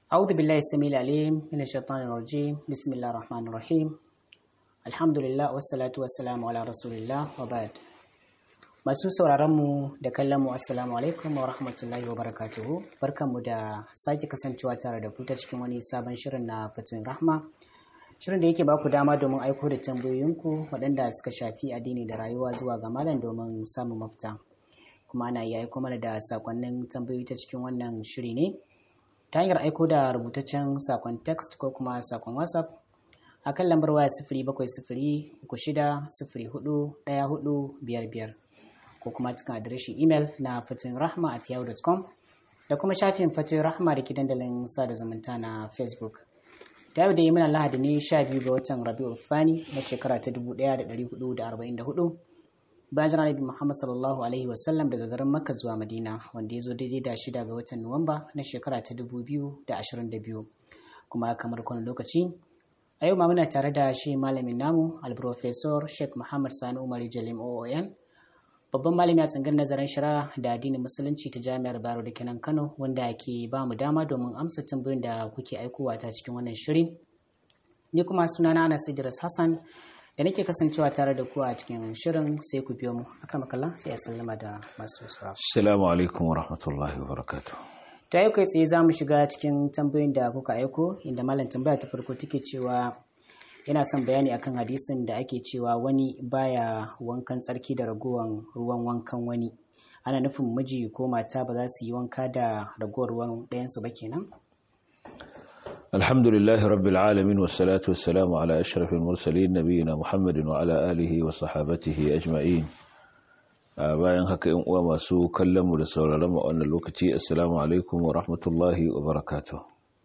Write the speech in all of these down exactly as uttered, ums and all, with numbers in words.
أعوذ بالله السميع العليم من الشيطان الرجيم بسم الله الرحمن الرحيم الحمد لله والصلاة والسلام على رسول الله وبعد. Masu sauraron mu da kallon mu assalamu alaikum wa rahmatullahi wa barakatuhu. Barkanmu da sake kasancewa tare da ku ta cikin wani sabon shirin na Fatoyin Rahma. Shirin da yake baku dama domin aiko da tambayoyinku waɗanda suka shafi addini da rayuwa zuwa ga malam domin samun mafita. Kuma ana iya aiko mana da sakonnin tambayoyi ta cikin wannan shiri ne ta hanyar aiko da rubutaccen sakon text ko kuma sakon WhatsApp a kan lambar waya sifiri bakwai sifiri uku shida sifiri hudu ɗaya hudu biyar biyar ko kuma cikin adireshin imel na fatoyin rahma at yahoo dot com da kuma shafin fatoyin rahma da ke dandalin sada zumunta na Facebook. Ta yau da yi mana lahadi ne sha biyu ga watan Rabi'ul Thani na shekara ta dubu ɗaya da ɗari hudu da arba'in da hudu bayan jira Nabi Muhammad sallallahu alaihi wasallam daga garin Makka zuwa Madina, wanda ya zo daidai da shida ga watan Nuwamba na shekara ta dubu biyu da ashirin da biyu. Kuma kamar kwanan lokaci a yau ma muna tare da shi malamin namu al-Professor Sheikh Muhammad Sani Umar Jalim O O N, babban malami a tsangar nazarin shari'a da addinin musulunci ta Jami'ar Bayero da kenan Kano, wanda ke ba mu dama domin amsa tambayoyin da kuke aikowa ta cikin wannan shiri. Ni kuma sunana Anas Idris Hassan da nake kasancewa tare da ku a cikin shirin, sai ku biyo mu. Akramakallah, sai a sallama da masu sauraro. Assalamu alaikum wa rahmatullahi wa barakatuh. Ta yau kai tsaye za mu shiga cikin tambayoyin da kuka aiko, inda malam tambaya ta farko take cewa yana son bayani akan hadisin da ake cewa wani baya wankan tsarki da ragowan ruwan wankan wani. Ana nufin miji ko mata ba za su yi wanka da ragowar ruwan ɗayansu ba kenan? Alhamdulillahi rabbil alamin wassalatu wassalamu ala ashrafil mursalin nabiyina Muhammadin wa ala alihi wa sahabatihi ajma'in. Bayan haka in uwa masu kallon mu da sauraron mu a wannan lokaci, assalamu alaikum wa rahmatullahi wa barakatuh.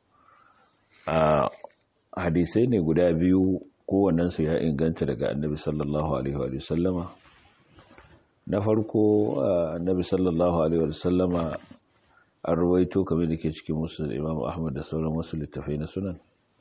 A hadisai ne guda biyu, kowannen su ya inganta daga Annabi sallallahu alaihi wa sallama. Na farko, Annabi sallallahu alaihi wa sallama an ruwaito kamar da ke cikin musul Imam Ahmad da sauran wasu littafai na sunan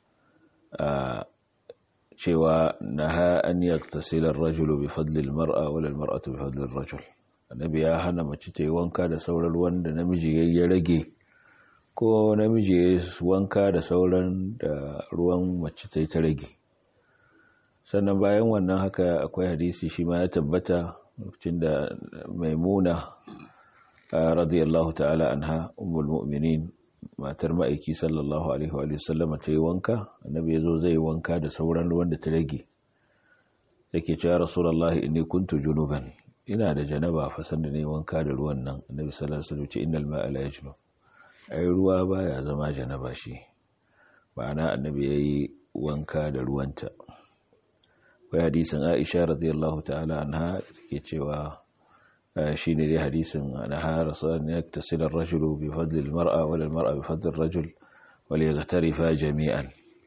cewa naha an yaktasila ar-rajulu bi fadli al-mar'a wala al-mar'atu bi fadli ar-rajul. Annabi ya hana mace ta yi wanka da sauran ruwan da namiji ya rage, ko namiji ya wanka da sauran da ruwan mace ta yi ta rage. Sannan bayan wannan haka akwai hadisi shi ma ya tabbata lokacin da Maimuna radiyallahu ta'ala anha ummul mu'minin, matar ma'aiki sallallahu alaihi wa sallam, ta yi wanka. Annabi ya zo zai wanka da sauran ruwan da ta rage, yake cewa rasulullahi inni kuntu junuban, ina da janaba fa sanda ne wanka da ruwan nan. Annabi sallallahu alaihi wasallam ce innal ma'a la yajnub, ai ruwa baya zama janaba shi, ma'ana annabi yayi wanka da ruwanta. Akwai hadisin Aisha radiyallahu ta'ala anha take cewa shi ne dai hadisin naha rasulun yaktasila ar-rajulu bi fadli al-mar'a wala al-mar'a bi fadli ar-rajul wa liyaghtarifa jami'an.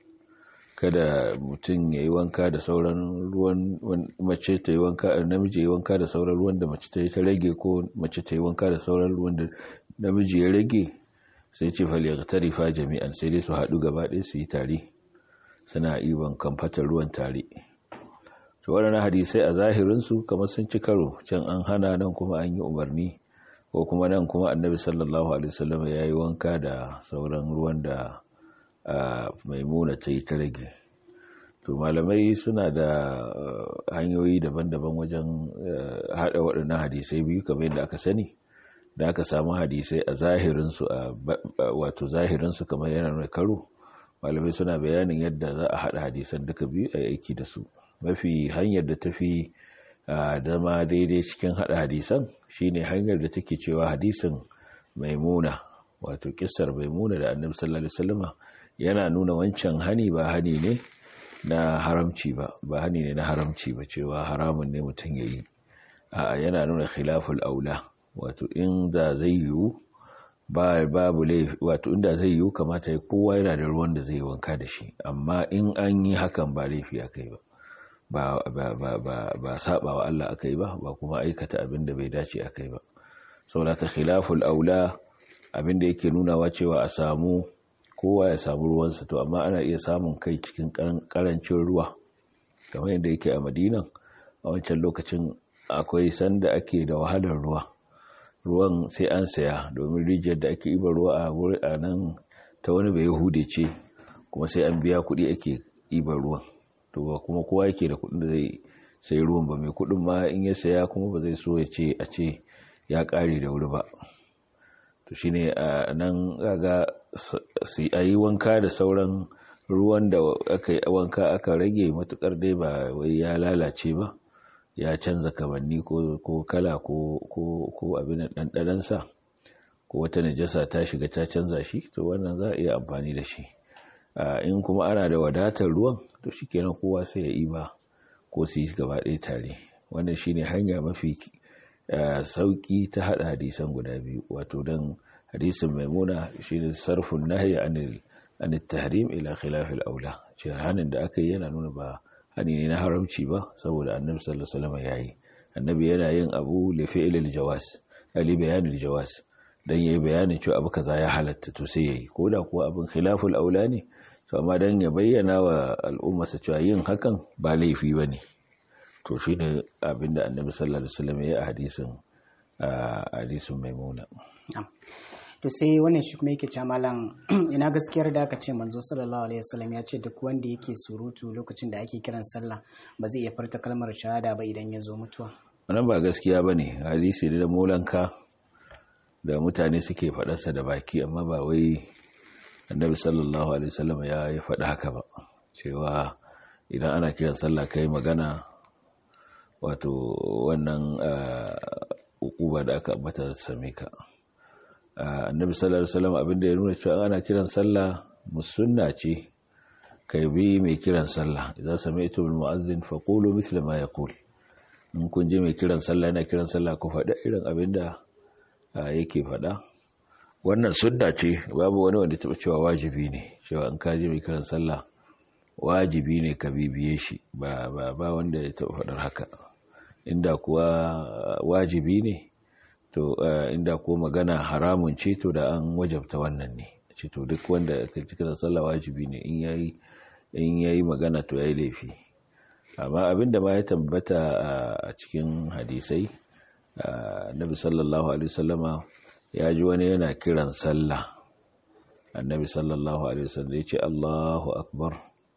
Kada mutum yayi wanka da sauran ruwan mace ta yi wanka, namiji yayi wanka da sauran ruwan da mace ta yi ta rage, ko mace ta yi wanka da sauran ruwan da namiji ya rage. Sai ce fa liyaghtarifa jami'an, sai dai su haɗu gaba ɗaya su yi tare, suna iban kamfatar ruwan tare. To waɗannan hadisai a zahirinsu kamar sun ci karo, can an hana nan kuma an yi umarni, ko kuma nan kuma annabi sallallahu alaihi wasallam ya yi wanka da sauran ruwan da Maimuna ta yi ta rage. To malamai suna da hanyoyi daban-daban wajen haɗa waɗannan hadisai biyu, kamar yadda aka sani. Da aka samu hadisai a zahirinsu, a wato zahirinsu kamar yana nuna karo, malamai suna bayanin yadda za a haɗa hadisan duka biyu a aiki da su. Mafi hanyar da ta fi dama daidai cikin haɗa hadisan shine hanyar da take cewa hadisin Maimuna, wato kissar Maimuna da Annabi sallallahu alaihi wasallam, yana nuna wancan hani ba hani ne na haramci ba ba hani ne na haramci ba, cewa haramun ne mutum yayi. A'a, yana nuna khilaful aula, wato in da zai yiwu ba babu laifi, wato inda zai yiwu kamata ya kowa yana da ruwan da zai wanka da shi, amma in an yi hakan ba laifi akai ba. ba ba ba ba ba saba wa Allah akai ba, ba kuma aikata abin da bai dace akai ba. Saboda ka khilaful aula abin da yake nunawa cewa a samu kowa ya samu ruwansa, to amma ana iya samun kai cikin karancin ruwa, kamar yadda yake a Madina a wancan lokacin. Akwai sanda ake da wahalar ruwa, ruwan sai an saya, domin rijiyar da ake ibar ruwa a nan ta wani bai yahude ce kuma sai an biya kuɗi ake ɗiban ruwan, to ba kuma kowa yake da kuɗin da zai sai ruwan ba, mai kuɗin ma in ya saya kuma ba zai so ya ce a ce ya ƙare da wuri ba. To shine a nan ga su a yi wanka da sauran ruwan da aka yi wanka aka rage, matukar dai ba wai ya lalace ba, ya canza kamanni ko kala ko abin ɗanɗanansa ko wata najasa ta shiga ta canza shi, to wannan za a iya amfani da shi. In kuma ana da wadatar ruwan, to shikenan kowa sai ya iba ko su yi gaba ɗaya tare. Wannan shine hanya mafi sauki ta hada hadisan guda biyu, wato dan hadisin Maimuna shine sarfun nahyi anil anit tahrim ila khilaf al aula, ce hanin da aka yi yana nuna ba hani ne na haramci ba, saboda annabi sallallahu alaihi wasallam yayi, annabi yana yin abu li fi'l al jawaz, ali bayan al jawaz, dan yayi bayanin cewa abu kaza ya halatta to sai yayi, koda kuwa abin khilaful aula ne, to amma dan ya bayyana wa al'umma sa cewa yin hakan ba laifi bane. To shine abinda annabi sallallahu alaihi wasallam yayi a hadisin a hadisin Maimuna. To sai wannan shi kuma yake cewa malam, ina gaskiyar da aka ce manzo sallallahu alaihi wasallam ya ce duk wanda yake surutu lokacin da ake kiran sallah ba zai iya furta kalmar shahada ba idan ya zo mutuwa? Wannan ba gaskiya bane, hadisi da molanka da mutane suke faɗarsa da baki, amma ba wai annabi sallallahu alaihi wasallam ya yi faɗa haka ba, cewa idan ana kiran sallah kai magana, wato wannan ukuba da aka ambata same ka. Annabi sallallahu alaihi wasallam abinda ya nuna cewa ana kiran sallah musunna ce kai bi mai kiran sallah, idza sami'tu bil mu'adhdhin faqulu mithla ma yaqul, in kun je mai kiran sallah yana kiran sallah ku faɗa irin abinda yake faɗa. Wannan sunna ce, babu wani wanda taɓa cewa wajibi ne, cewa in ka je mai kiran sallah wajibi ne ka bibiye shi, ba ba ba wanda ya taɓa faɗar haka. Inda kuwa wajibi ne, to inda ko magana haramun ce, to da an wajabta wannan ne, ce to duk wanda ka ji kiran sallah wajibi ne, in yayi in yayi magana to yayi laifi. Amma abinda ma ya tabbata a cikin hadisai, annabi sallallahu alaihi wasallama ya ji wani yana kiran sallah, annabi sallallahu alaihi wasallam ya ce Allahu akbar,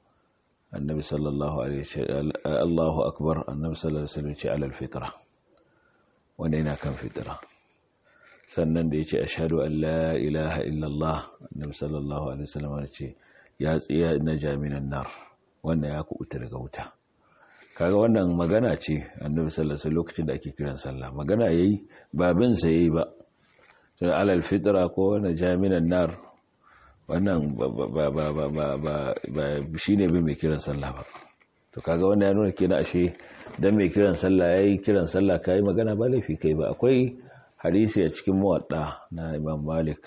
annabi sallallahu alaihi wasallam Allahu akbar, annabi sallallahu alaihi wasallam ya ce alal fitra, wanda yana kan fitra. Sannan da ya ce ashhadu an la ilaha illallah, annabi sallallahu alaihi wasallam ya ce ya tsiya na jami'an nar, wannan ya kubuta daga wuta. Kaga wannan magana ce annabi sallallahu alaihi wasallam lokacin da ake kiran sallah, magana yayi ba bin sa yayi ba, sai alal fitra ko na jami'an nar, wannan ba ba ba ba ba ba shine bin mai kiran sallah ba. To kaga wannan ya nuna kenan ashe dan mai kiran sallah yayi kiran sallah kai magana ba laifi kai ba. Akwai hadisi a cikin muwadda na Imam Malik,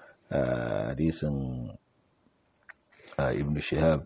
hadisin Ibn Shihab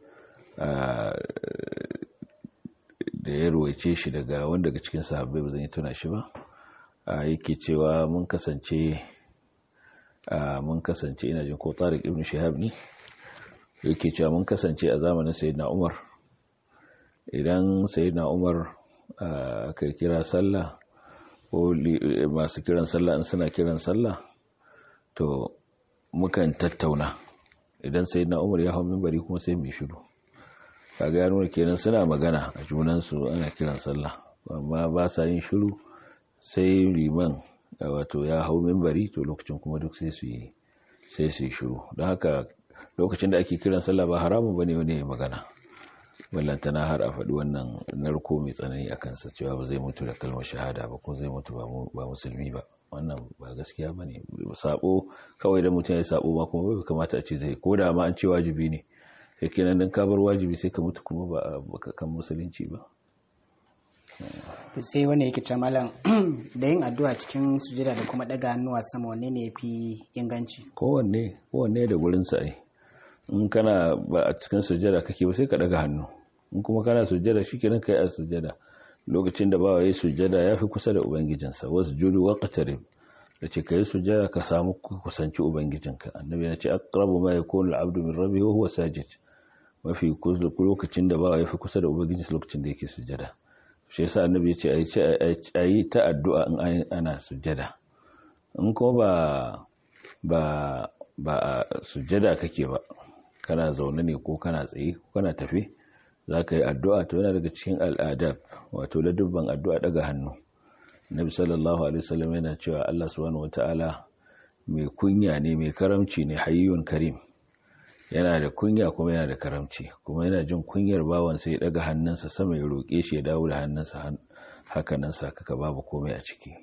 da ya ruwaice shi daga wanda daga cikin sahabbai, ba zan yi tuna shi ba, yake cewa mun kasance mun kasance ina jin ko Tariq Ibn Shihab ne yake cewa mun kasance a zamanin Sayyidina Umar, idan Sayyidina Umar aka kira sallah ko masu kiran sallah in suna kiran sallah, to mukan tattauna, idan Sayyidina Umar ya hau minbari kuma sai mu shiru. Kaga ya nuna kenan suna magana a junansu ana kiran sallah, amma ba sa yin shiru sai liman wato ya hau minbari, to lokacin kuma duk sai su yi sai su yi shiru. Don haka lokacin da ake kiran sallah ba haramun bane wani ya magana, ballantana har a faɗi wannan narko mai tsanani a kansa cewa ba zai mutu da kalmar shahada ba ko zai mutu ba musulmi ba. Wannan ba gaskiya bane, sabo kawai da mutum ya sabo ma kuma bai kamata a ce zai, ko da ma an ce wajibi ne, yake nan dan ka bar wajibi sai ka mutu kuma ba kan musulunci ba. Sai wanda yake ta malam, da yin addu'a cikin sujada da kuma daga hannuwa sama, wanne ne yafi inganci? Kowanne kowanne da gurin sa ai. In kana ba a cikin sujada kake ba sai ka daga hannu, in kuma kana sujada shikenan kai a sujada. Lokacin da bawa yayi sujada yafi kusa da ubangijinsa, wasjudu waqtarib, yace kai sujada ka samu kusanci ubangijinka. Annabi ya ce aqrabu ma yakunu al-abdu min rabbihi wa huwa sajid, mafi lokacin da bawa yafi kusa da ubangijinsa lokacin da yake sujada. Shi yasa annabi ya ce ayi ta addu'a in ana sujada. In ko ba ba ba a sujjada kake ba, kana zaune ne ko kana tsaye ko kana tafe za ka yi addu'a, to yana daga cikin al'adab, wato ladubban addu'a daga hannu. Nabi sallallahu alaihi wasallam yana cewa Allah subhanahu wata'ala mai kunya ne, mai karamci ne, hayyun karim, yana da kunya kuma yana da karamci, kuma yana jin kunyar bawan sai ya daga hannunsa sama ya roƙe shi ya dawo da hannunsa haka nan sakaka babu komai a ciki.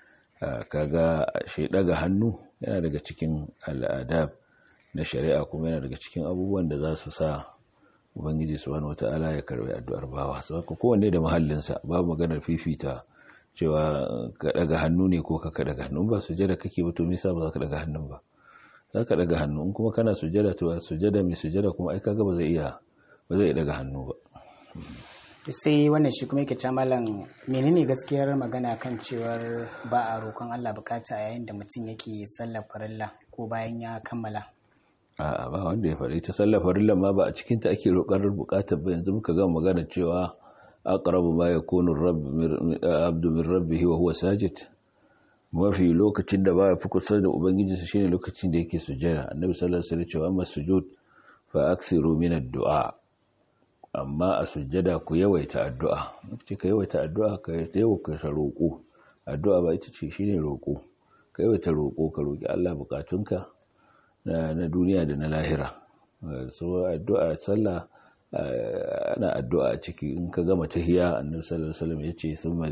Kaga shi daga hannu yana daga cikin al'adab na shari'a, kuma yana daga cikin abubuwan da za su sa ubangiji subhanahu wata'ala ya karbi addu'ar bawa. Saboda kowanne da mahallinsa, babu maganar fifita cewa ka daga hannu ne ko ka daga hannu. Ba sujada kake ba to me yasa ba za ka daga hannun ba? Za ka daga hannu. In kuma kana sujada to sujada mai sujada kuma ai kaga ba zai iya ba zai daga hannu ba. To sai wannan shi kuma yake ta malam, menene gaskiyar magana kan cewar ba a roƙon Allah bukata yayin da mutum yake sallar farilla ko bayan ya kammala? A'a, ba wanda ya faɗi ta sallar farilla ma ba a cikin ta ake roƙar bukatar ba. Yanzu muka ga magana cewa aqrabu ma yakunu abdu min rabbihi wa huwa sajid, mafi lokacin da baya fi kusa da ubangijinsa shine lokacin da yake sujjada. Annabi sallallahu alaihi wasallam cewa amma sujud fa aksiru min ad-du'a, amma a sujjada ku yawaita addu'a. Kace ka yawaita addu'a, ka yawaita roƙo. Addu'a ba ita ce shine roƙo. Ka yawaita roƙo, ka roƙi Allah bukatunka na na duniya da na lahira. So addu'a sallah ana addu'a a ciki. In ka gama tahiyya, annabi sallallahu alaihi wasallam yace thumma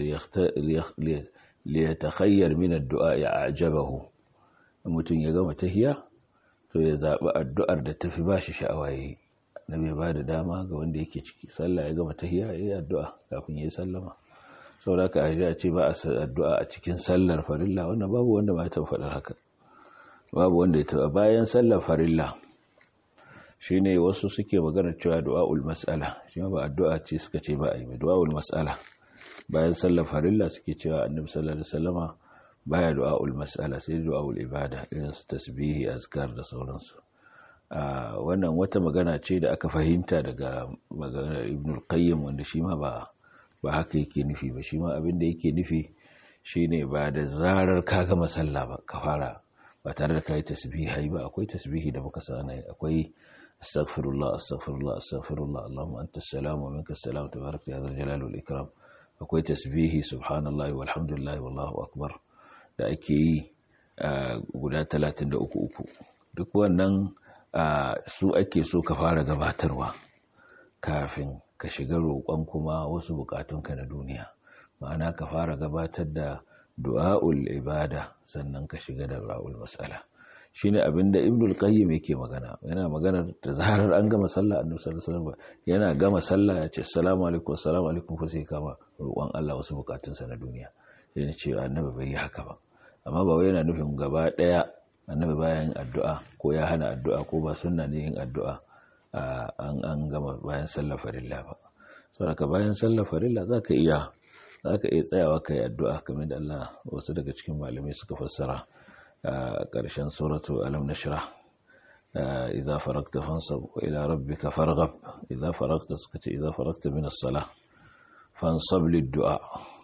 liyatakhayyar min ad-du'a ya'jabahu. Mutum ya gama tahiyya to ya zabi addu'ar da tafi bashi sha'awa yayi. Annabi ba da dama ga wanda yake ciki sallah ya gama tahiyya yayi addu'a kafin yayi sallama. Saboda haka a ce ba a addu'a a cikin sallar farilla, wannan babu wanda ma ta faɗar haka. Babu wanda ya taɓa. Bayan sallar farilla shine wasu suke magana cewa du'aul mas'ala, shi ba addu'a ce suka ce ba a yi. Du'aul mas'ala bayan sallar farilla suke cewa annabi sallallahu alaihi wasallama baya du'aul mas'ala, sai du'aul ibada, irin su tasbihi, azkar da sauransu. a wannan wata magana ce da aka fahimta daga maganar Ibn al-Qayyim, wanda shi ma ba ba haka yake nufi ba. Shi ma abin da yake nufi shine ba da zarar ka gama sallah ba ka fara, ba tare da kai tasbihi ba. Akwai tasbihi da muka sana, akwai astaghfirullah astaghfirullah astaghfirullah allahumma antas salam wa minkas salam tabarakta ya zal jalali wal ikram. Akwai tasbihi subhanallahi walhamdulillahi wallahu akbar da ake yi guda talatin da uku uku. Duk wannan su ake so ka fara gabatarwa kafin ka shiga roƙon kuma wasu bukatunka na duniya. Ma'ana ka fara gabatar da du'aul ibada sannan ka shiga da du'aul mas'ala. Shine abinda Ibn al-Qayyim yake magana. Yana magana da zarar an gama sallah, Annabi sallallahu alaihi wasallam yana gama sallah ya ce assalamu alaikum assalamu alaikum, fa sai kama roƙon Allah wasu bukatunsa na duniya. Yana cewa Annabi bai yi haka ba. Amma ba wai yana nufin gaba daya Annabi bayan addu'a ko ya hana addu'a ko ba sunna ne yin addu'a an an gama bayan sallar farilla ba. Saboda bayan sallar farilla zaka iya zaka iya tsayawa kai addu'a kamar da Allah wasu daga cikin malamai suka fassara a ƙarshen suratu alam nashrah, idza faragta fansab wa ila rabbika farghab. Idza faragta suka ce idza faragta min as-salah fansab lid-du'a.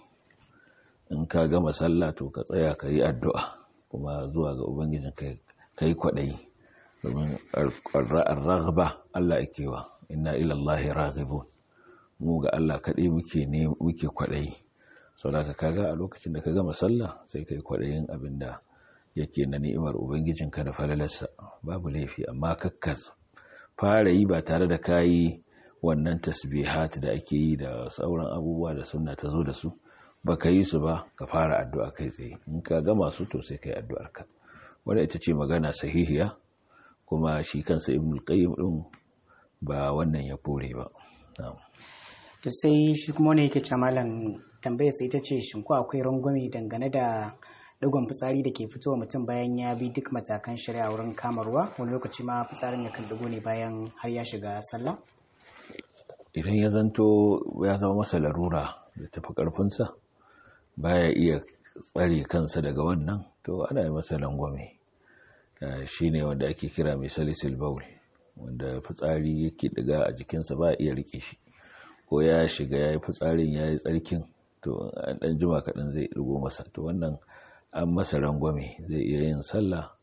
In ka gama sallah to ka tsaya kai addu'a kuma zuwa ga ubangijin kai kai kwadayi, domin ar-raghba Allah yake wa inna ila Allahi raghibun. Mu ga Allah kadai muke ne muke kwadayi. Saboda kaga a lokacin da ka gama sallah sai kai kwadayin abinda yake na ni'imar ubangijinka da falalarsa, babu laifi. Amma kakkas fara yi ba tare da kayi wannan tasbihat da ake yi da sauran abubuwa da sunna ta zo da su, baka yi su ba ka fara addu'a kai tsaye. In ka gama su to sai kai addu'arka. Wanda ita ce magana sahihiya, kuma shi kansa Ibn al-Qayyim din ba wannan ya kore ba. To sai shi kuma ne yake cewa malam, tambayar sai ita ce shin ko akwai rangwame dangane da dogon fitsari da ke fitowa mutum bayan ya bi duk matakan shari'a wurin kamarwa? Wani lokaci ma fitsarin ya kan dugo ne bayan har ya shiga sallah. Idan ya zanto ya zama masa larura da tafi karfinsa, baya iya tsare kansa daga wannan, to ana yi masa langwame. Shi ne wanda ake kira mai salisil baul, wanda fitsari yake daga a jikinsa ba iya rike shi, ko ya shiga ya yi fitsarin ya yi tsarkin, to an ɗan jima kaɗan zai ɗigo masa. To wannan an masa rangwame, zai iya yin sallah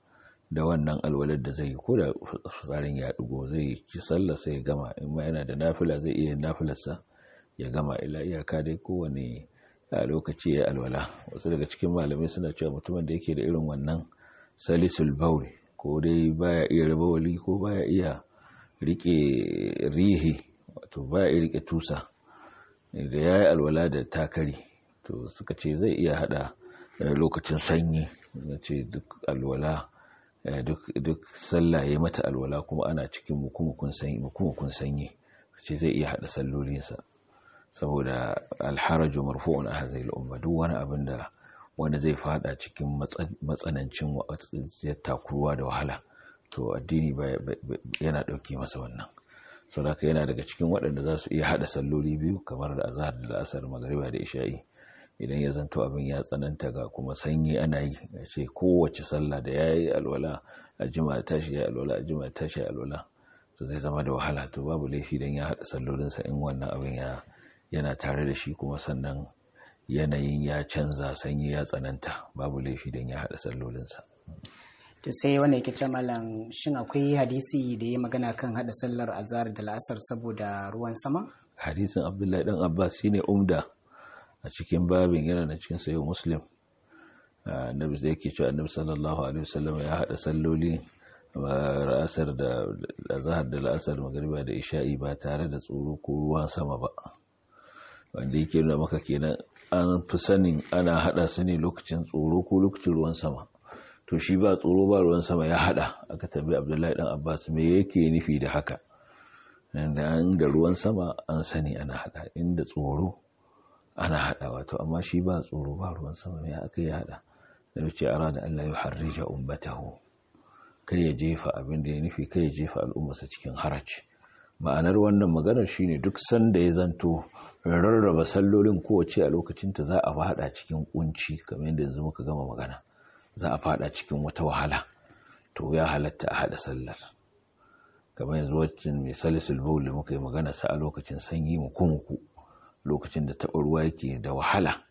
da wannan alwalar da zai yi, ko da fitsarin ya dugo zai ci sallar sai ya gama, in ma yana da nafila zai iya nafilarsa ya gama, ila iyaka dai kowane a lokaci ya alwala. Wasu daga cikin malamai suna cewa mutumin da yake da irin wannan salisul bawl, ko dai baya iya rabawali ko baya iya rike rihi, wato baya iya rike tusa, da yayi alwala da takari to suka ce zai iya hada lokacin sanyi, ce duk alwala duk duk sallah yayi mata alwala kuma ana cikin mukumukun sanyi mukumukun sanyi ce zai iya hada sallolinsa, saboda alharaju marfu'un a hadhihi al-umma, duk wani abin da wanda zai fada cikin matsanancin takuruwa da wahala to addini yana dauke masa wannan. Saboda yana daga cikin waɗanda za su iya hada salloli biyu kamar da azhar da asar magriba da isha'i, idan ya zanto abin ya tsananta ga kuma sanyi ana yi, ya ce kowace sallah da yayi alwala a juma'a tashi ya alwala a juma'a tashi alwala, to zai zama da wahala. To babu laifi dan ya hada sallolinsa in wannan abin ya yana tare da shi, kuma sannan yanayin ya canza, sanyi ya tsananta, babu laifi dan ya hada sallolinsa. To sai wanda yake ce malam, shin akwai hadisi da ya magana kan hada sallar azhar da la'asar saboda ruwan sama? Hadisin Abdullahi dan Abbas shine umda a cikin babin, yana na cikin sahih Muslim. Annabi zai yake cewa Annabi sallallahu alaihi wasallam ya hada salloli ra'asar da azhar da la'asar magriba da isha'i ba tare da tsoro ko ruwan sama ba, wanda yake nuna maka kenan an fi sanin ana hada su ne lokacin tsoro ko lokacin ruwan sama. To shi ba tsoro ba ruwan sama ya hada. Aka tambayi Abdullahi dan Abbas me yake nufi da haka, da an da ruwan sama an sani ana hada, inda tsoro ana hada, wato amma shi ba tsoro ba ruwan sama me aka yi hada. Da yace arada Allah ya harrija ummatahu, kai ya jefa abin da ya nufi, kai ya jefa al'ummarsa cikin haraji. Ma'anar wannan maganar shine duk sanda ya zanto rarraba sallolin kowace a lokacinta za a fada cikin kunci, kamar yadda yanzu muka gama magana, za a fada cikin wata wahala, to ya halatta a hada sallar. Kamar yanzu wacce mai salisul bawl da muka yi magana sa a lokacin sanyi muku lokacin da taɓa ruwa yake da wahala,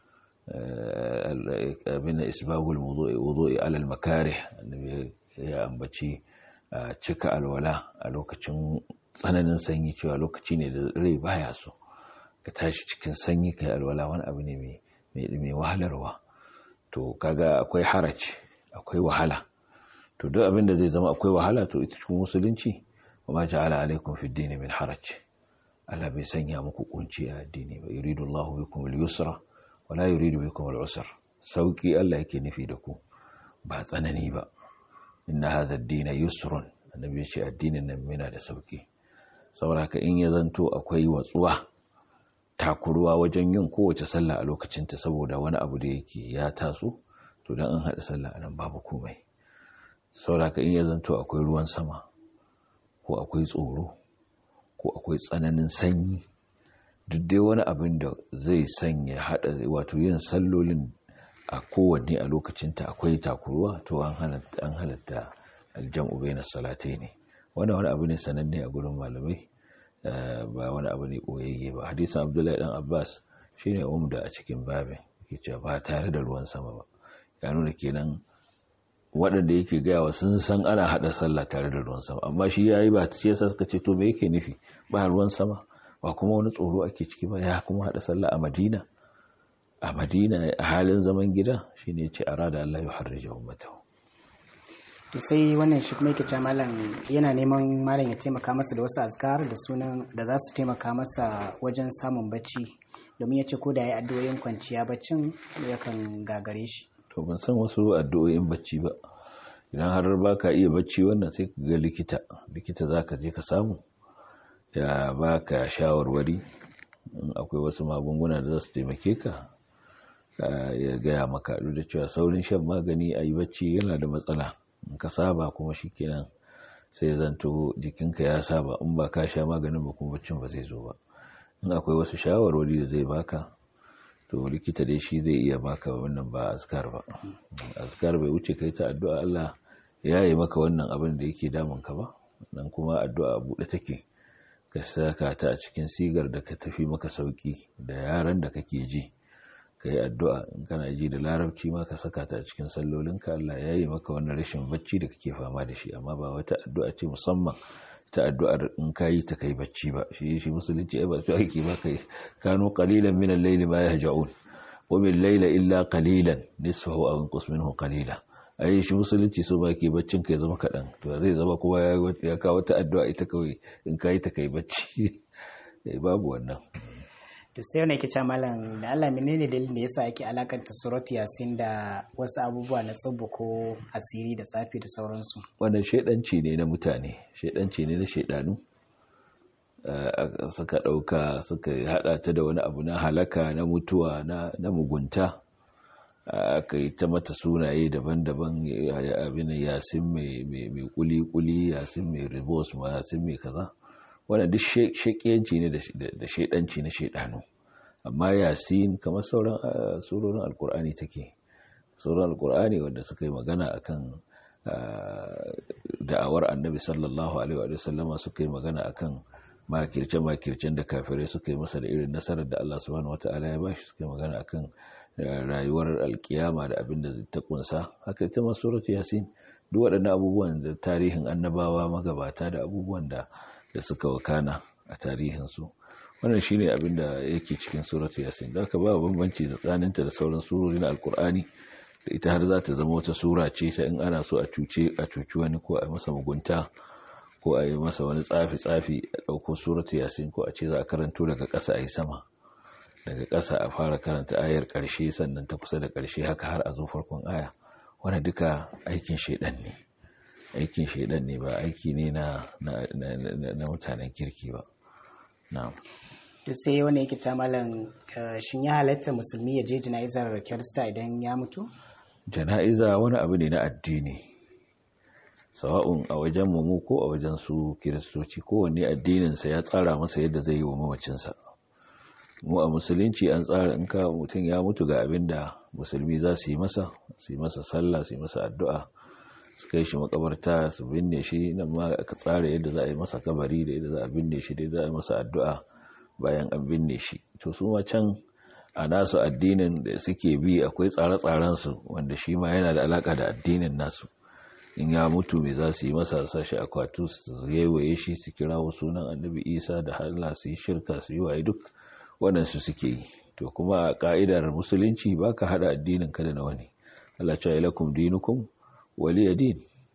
abin da isbabul wudu'i alal makarih, annabi ya ambaci cika alwala a lokacin tsananin sanyi, cewa lokaci ne da rai baya so ka tashi cikin sanyi kai alwala, wani abu ne mai wahalarwa. To kaga akwai haraci, akwai wahala. To duk abin da zai zama akwai wahala, to ita cikin musulunci wa ma ja'ala alaikum fid din min haraj, Allah bai sanya muku kunci a addini ba. Yuridu Allahu bikum al-yusra wa la yuridu bikum al-usra, sauki Allah yake nufi da ku, ba tsanani ba. Inna hadha ad-din yusrun, annabi ya ce addinin nan yana da sauki. Saboda haka in ya zanto akwai watsuwa, takuruwa wajen yin kowace sallah a lokacinta saboda wani abu da yake ya taso, to dan an hada sallah anan babu komai. Saboda haka in ya zanto akwai ruwan sama, ko akwai tsoro, ko akwai tsananin sanyi, duk dai wani abin da zai sanya hada wato yin sallolin a kowanne a lokacinta akwai takuruwa, to an halatta an halatta aljam'u bainas salatayn. Wannan wani abu ne sananne a gurin malamai, ba wani abu ne koyayye ba. Hadisin Abdullahi dan Abbas shine umda a cikin babin, yake cewa ba tare da ruwan sama ba, ya nuna kenan waɗanda yake gayawa sun san ana hada sallah tare da ruwan sama, amma shi yayi ba, shi yasa suka ce to me yake nufi ba ruwan sama, ba kuma wani tsoro ake ciki ba, ya kuma hada sallah a Madina a Madina a halin zaman gida, shine yace arada Allah ya harrija ummatahu. To sai wannan shi kuma yake cewa malam yana neman malam ya taimaka masa da wasu azkar da sunan da za su taimaka masa wajen samun bacci, domin ya ce ko da ya addu'o'in kwanciya baccin yakan gagare shi. To ban san wasu addu'o'in bacci ba, idan har baka iya bacci wannan sai ka ga likita likita zaka je ka samu ya baka shawarwari, akwai wasu magunguna da za su taimake ka, ya gaya maka, duk da cewa saurin shan magani a yi bacci yana da matsala. In ka saba kuma shikenan sai zanto jikinka ya saba, in ba ka sha maganin ba kuma baccin ba zai zo ba. In akwai wasu shawarwari da zai baka, to likita dai shi zai iya baka wannan, ba azkar ba. Azkar bai wuce kai ta addu'a Allah ya yi maka wannan abin da yake damun ka ba, nan kuma addu'a buɗe take, ka saka ta a cikin sigar da ka tafi maka sauki da yaran da kake ji, ka yi addu'a in kana ji da larabci ma ka saka ta a cikin sallolinka Allah ya yi maka wannan rashin bacci da kake fama da shi, amma ba wata addu'a ce musamman ta addu'ar in ka yi ta kai bacci ba. Shi shi musulunci ai ba su ake ba kai kanu qalilan min al-layli ma yahja'un wa bil layla illa qalilan nisfahu aw inqus minhu qalila. Ai shi musulunci so ba ke baccin ka ya zama kadan, to zai zama kowa ya kawo ta addu'a ita kawai in ka yi ta kai bacci babu wannan. To sai wani kica malam da Allah menene dalilin da yasa ake alakanta surat yasin da wasu abubuwa na tsubbu ko asiri da tsafi da sauransu? Wannan shedanci ne na mutane, shedanci ne na shedanu, suka dauka suka hada ta da wani abu na halaka na mutuwa na na mugunta, aka yi ta mata sunaye daban-daban, abin yasin mai mai kuli-kuli, yasin mai ribos, yasin mai kaza. Wannan duk shekiyanci ne da shedanci na shedanu. Amma yasin kamar sauran surorin alkur'ani take, surorin alkur'ani wanda suka yi magana akan da'awar annabi sallallahu alaihi wa sallama, suka yi magana akan makirce-makircen da kafirai suka yi masa da irin nasarar da Allah subhanahu wataala ya bashi, suka yi magana akan rayuwar alkiyama da abin da ta kunsa. Haka ita ma suratu yasin duk waɗannan abubuwan da tarihin annabawa magabata da abubuwan da da suka wakana a tarihinsu, wannan shine abin da yake cikin suratu yasin. Da aka ba bambanci tsakaninta da sauran surori na alkur'ani, da ita har za ta zama wata sura ce ta in ana so a cuce a cuci wani ko a masa mugunta ko a yi masa wani tsafi-tsafi a ɗauko suratu yasin, ko a ce za a karanto daga ƙasa a yi sama, daga ƙasa a fara karanta ayar ƙarshe sannan ta kusa da ƙarshe haka har a zo farkon aya. Wannan duka aikin shaidan ne, aikin shaidan ne ba aiki ne na na mutanen kirki ba. Na'am. To sai wani yake ta malam, shin ya halatta musulmi ya je jana'izar Kirista idan ya mutu? Jana'iza wani abu ne na addini, sawa'un a wajen mu ko a wajen su Kiristoci, kowanne addininsa ya tsara masa yadda zai yi wa mamacinsa. Mu a musulunci an tsara in ka mutum ya mutu ga abin da musulmi za su yi masa, su yi masa sallah, su yi masa addu'a, su kai shi makabarta, su binne shi. Nan ma aka tsara yadda za a yi masa kabari da yadda za a binne shi, da yadda za a yi masa addu'a bayan an binne shi. To su ma can a nasu addinin da suke bi akwai tsare-tsaren su wanda shi ma yana da alaka da addinin nasu. In ya mutu me za su yi masa, sashi akwatu, su yewaye shi, su kirawo sunan annabi Isa da Allah, su yi shirka, su yi waye, duk wannan su suke yi. To kuma a ka'idar musulunci baka hada addinin ka da na wani. Allah ya ce lakum dinukum waliya din,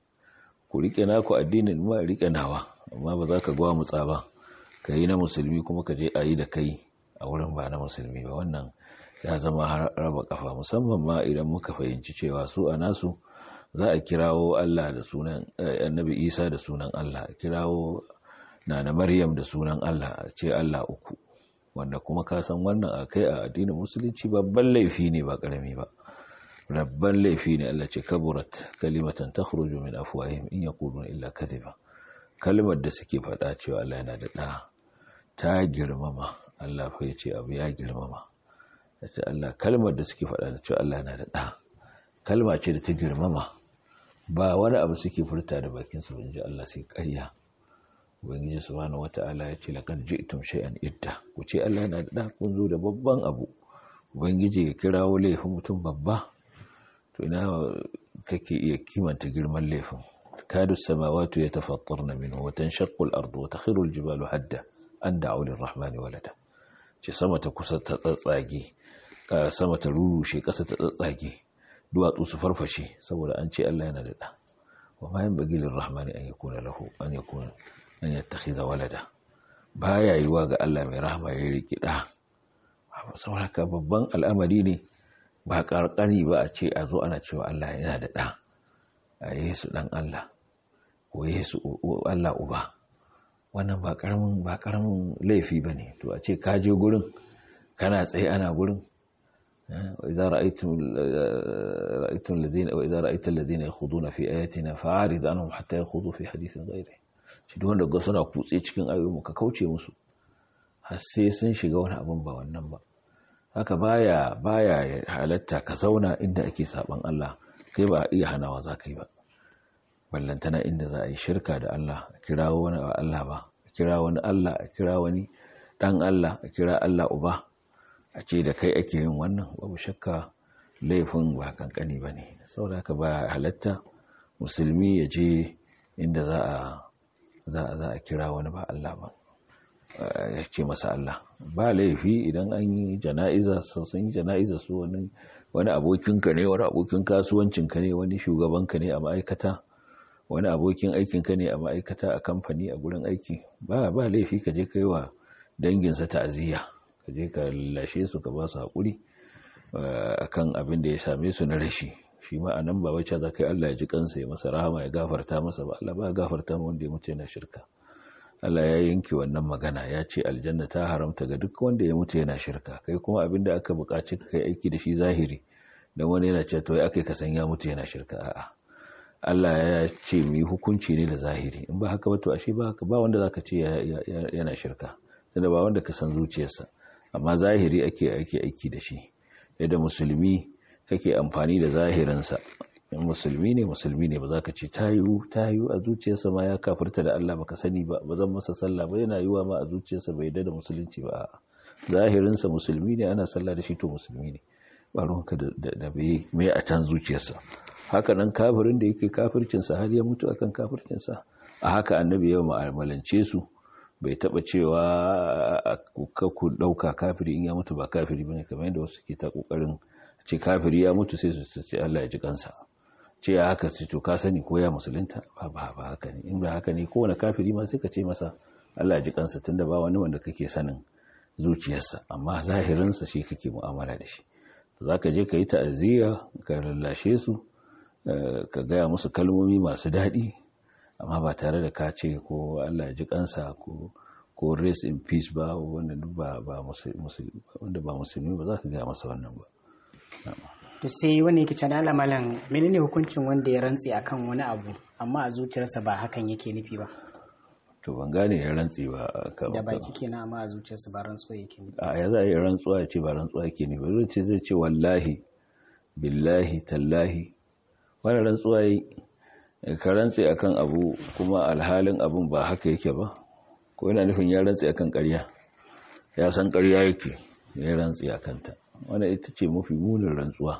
ku rike naku addinin ma rike nawa, amma ba za ka gwa mutsa ba ka yi na musulmi kuma ka je a yi da kai a wurin ba na musulmi ba. Wannan ya zama raba kafa, musamman ma idan muka fahimci cewa su a nasu za a kirawo Allah da sunan annabi Isa da sunan Allah, a kirawo nana Maryam da sunan Allah, a ce Allah uku, wanda kuma ka san wannan a kai a addinin musulunci babban laifi ne ba karami ba, rabban laifi ne. Allah ce kaburat kalimatan takhruju min afwahihim in yaquluna illa kadhiba. Kalmar da suke faɗa cewa Allah yana da ɗa ta girmama. Allah fa yace abu ya girmama. Yace Allah, kalmar da suke faɗa cewa Allah yana da ɗa kalma ce da ta girmama, ba wani abu suke furta da bakin su inji Allah sai ƙarya. Ubangiji subhanahu wata'ala ya ce laqad ji'tum shay'an idda, ku ce Allah yana da ɗa kun zo da babban abu. Ubangiji ya kirawo laifin mutum babba, to ina kake iya kimanta girman laifin. kadu samawati yatafattarna minhu wa tanshaqqu al-ardu wa takhiru al-jibalu hadda an da'u lir-rahmani walada. Ce sama ta kusa ta tsatsage, sama ta rurushe, kasa ta tsatsage, duwatsu su farfashe saboda an ce Allah yana da ɗa. Wa ma yanbaghi lir-rahmani an yakuna lahu an yakuna an yattakhidha walada. Baya yiwa ga Allah mai rahama ya riki ɗa. Saboda haka babban al'amari ne, ba ƙarƙani ba a ce a zo ana cewa Allah yana da ɗa, a Yesu ɗan Allah ko Yesu Allah uba. Wannan ba ƙaramin ba ƙaramin laifi ba ne. To a ce ka je gurin kana tsaye ana gurin, وإذا رأيتم رأيتم الذين وإذا رأيت الذين يخوضون في آياتنا فأعرض عنهم حتى يخوضوا في حديث غيره. shi duk wanda ga suna kutse cikin ayoyin ka kauce musu har sai sun shiga wani abin ba wannan ba. Haka baya baya halatta ka zauna inda ake saban Allah kai ba iya hanawa za ka yi ba, ballantana inda za a yi shirka da Allah, a kira wani Allah ba, a kira wani Allah, a kira wani dan Allah, a kira Allah uba, a ce da kai ake yin wannan, babu shakka laifin ba kankani ba ne. Saboda haka ba halatta musulmi ya je inda za a za a za a kira wani ba Allah ba, ya ce masa Allah. Ba laifi idan an yi jana'iza, sun yi jana'iza su wani wani abokinka ne, wani abokin kasuwancinka ne, wani shugabanka ne a ma'aikata, wani abokin aikinka ne a ma'aikata, a kamfani, a gurin aiki, ba ba laifi ka je kai wa danginsa ta'aziyya, ka je ka lashe su, ka ba su haƙuri akan abin da ya same su na rashi. Shi ma anan ba wacce za ka yi Allah ya ji kansa, ya masa rahama, ya gafarta masa ba. Allah ba ya gafarta ma wanda ya mutu yana shirka. Allah ya yanke wannan magana, ya ce aljanna ta haramta ga duk wanda ya mutu yana shirka. Kai kuma abin da aka buƙaci ka kai aiki da shi zahiri, dan wani yana cewa to ya akai ka san ya mutu yana shirka. A'a, Allah ya ce mu yi hukunci ne da zahiri. In ba haka ba to ashe ba haka, ba wanda zaka ce yana shirka, tunda ba wanda ka san zuciyarsa. Amma zahiri ake ake aiki da shi. Yadda musulmi kake amfani da zahirinsa, in musulmi ne musulmi ne, ba za ka ce tayu tayu a zuciyarsa ma ya kafirta da Allah, baka sani ba, ba zan masa sallah ba, yana yiwa ma a zuciyarsa bai yarda da musulunci ba. Zahirinsa musulmi ne, ana sallah da shi to musulmi ne, ba ruwanka da da bai mai a can zuciyarsa. Haka nan kafirin da yake kafircinsa har ya mutu akan kafircinsa, a haka annabi ya mu'amalance su, bai taba cewa ku dauka kafiri in ya mutu ba kafiri bane, kamar yadda wasu ke ta kokarin ce kafiri ya mutu sai su ce Allah ya ji kansa, ce ya haka ce to ka sani ko ya musulunta, ba ba ba haka ne. In ba haka ne kowane kafiri ma sai ka ce masa Allah ya ji kansa, tunda ba wani wanda kake sanin zuciyarsa, amma zahirinsa shi kake mu'amala da shi. Zaka je ka yi ta'aziyya, ka lallashe su, ka gaya musu kalmomi masu daɗi, amma ba tare da ka ce ko Allah ya ji kansa ko ko rest in peace ba, wanda ba ba musulmi, wanda ba musulmi ba za ka gaya masa wannan ba. To sai wani yake cewa Allah malam, menene hukuncin wanda ya rantsi akan wani abu amma a zuciyarsa ba hakan yake nufi ba? To ban gane ya rantsi ba ka da baki kenan, amma a zuciyarsa ba rantsuwa yake nufi. A ya za a yi rantsuwa ya ce ba rantsuwa yake nufi, zai ce zai ce wallahi billahi tallahi, wani rantsuwa yi ka rantsi akan abu kuma alhalin abun ba haka yake ba, ko yana nufin ya rantsi akan ƙarya, ya san ƙarya yake ya rantsi akan ta. Wannan ita ce mafi munin rantsuwa,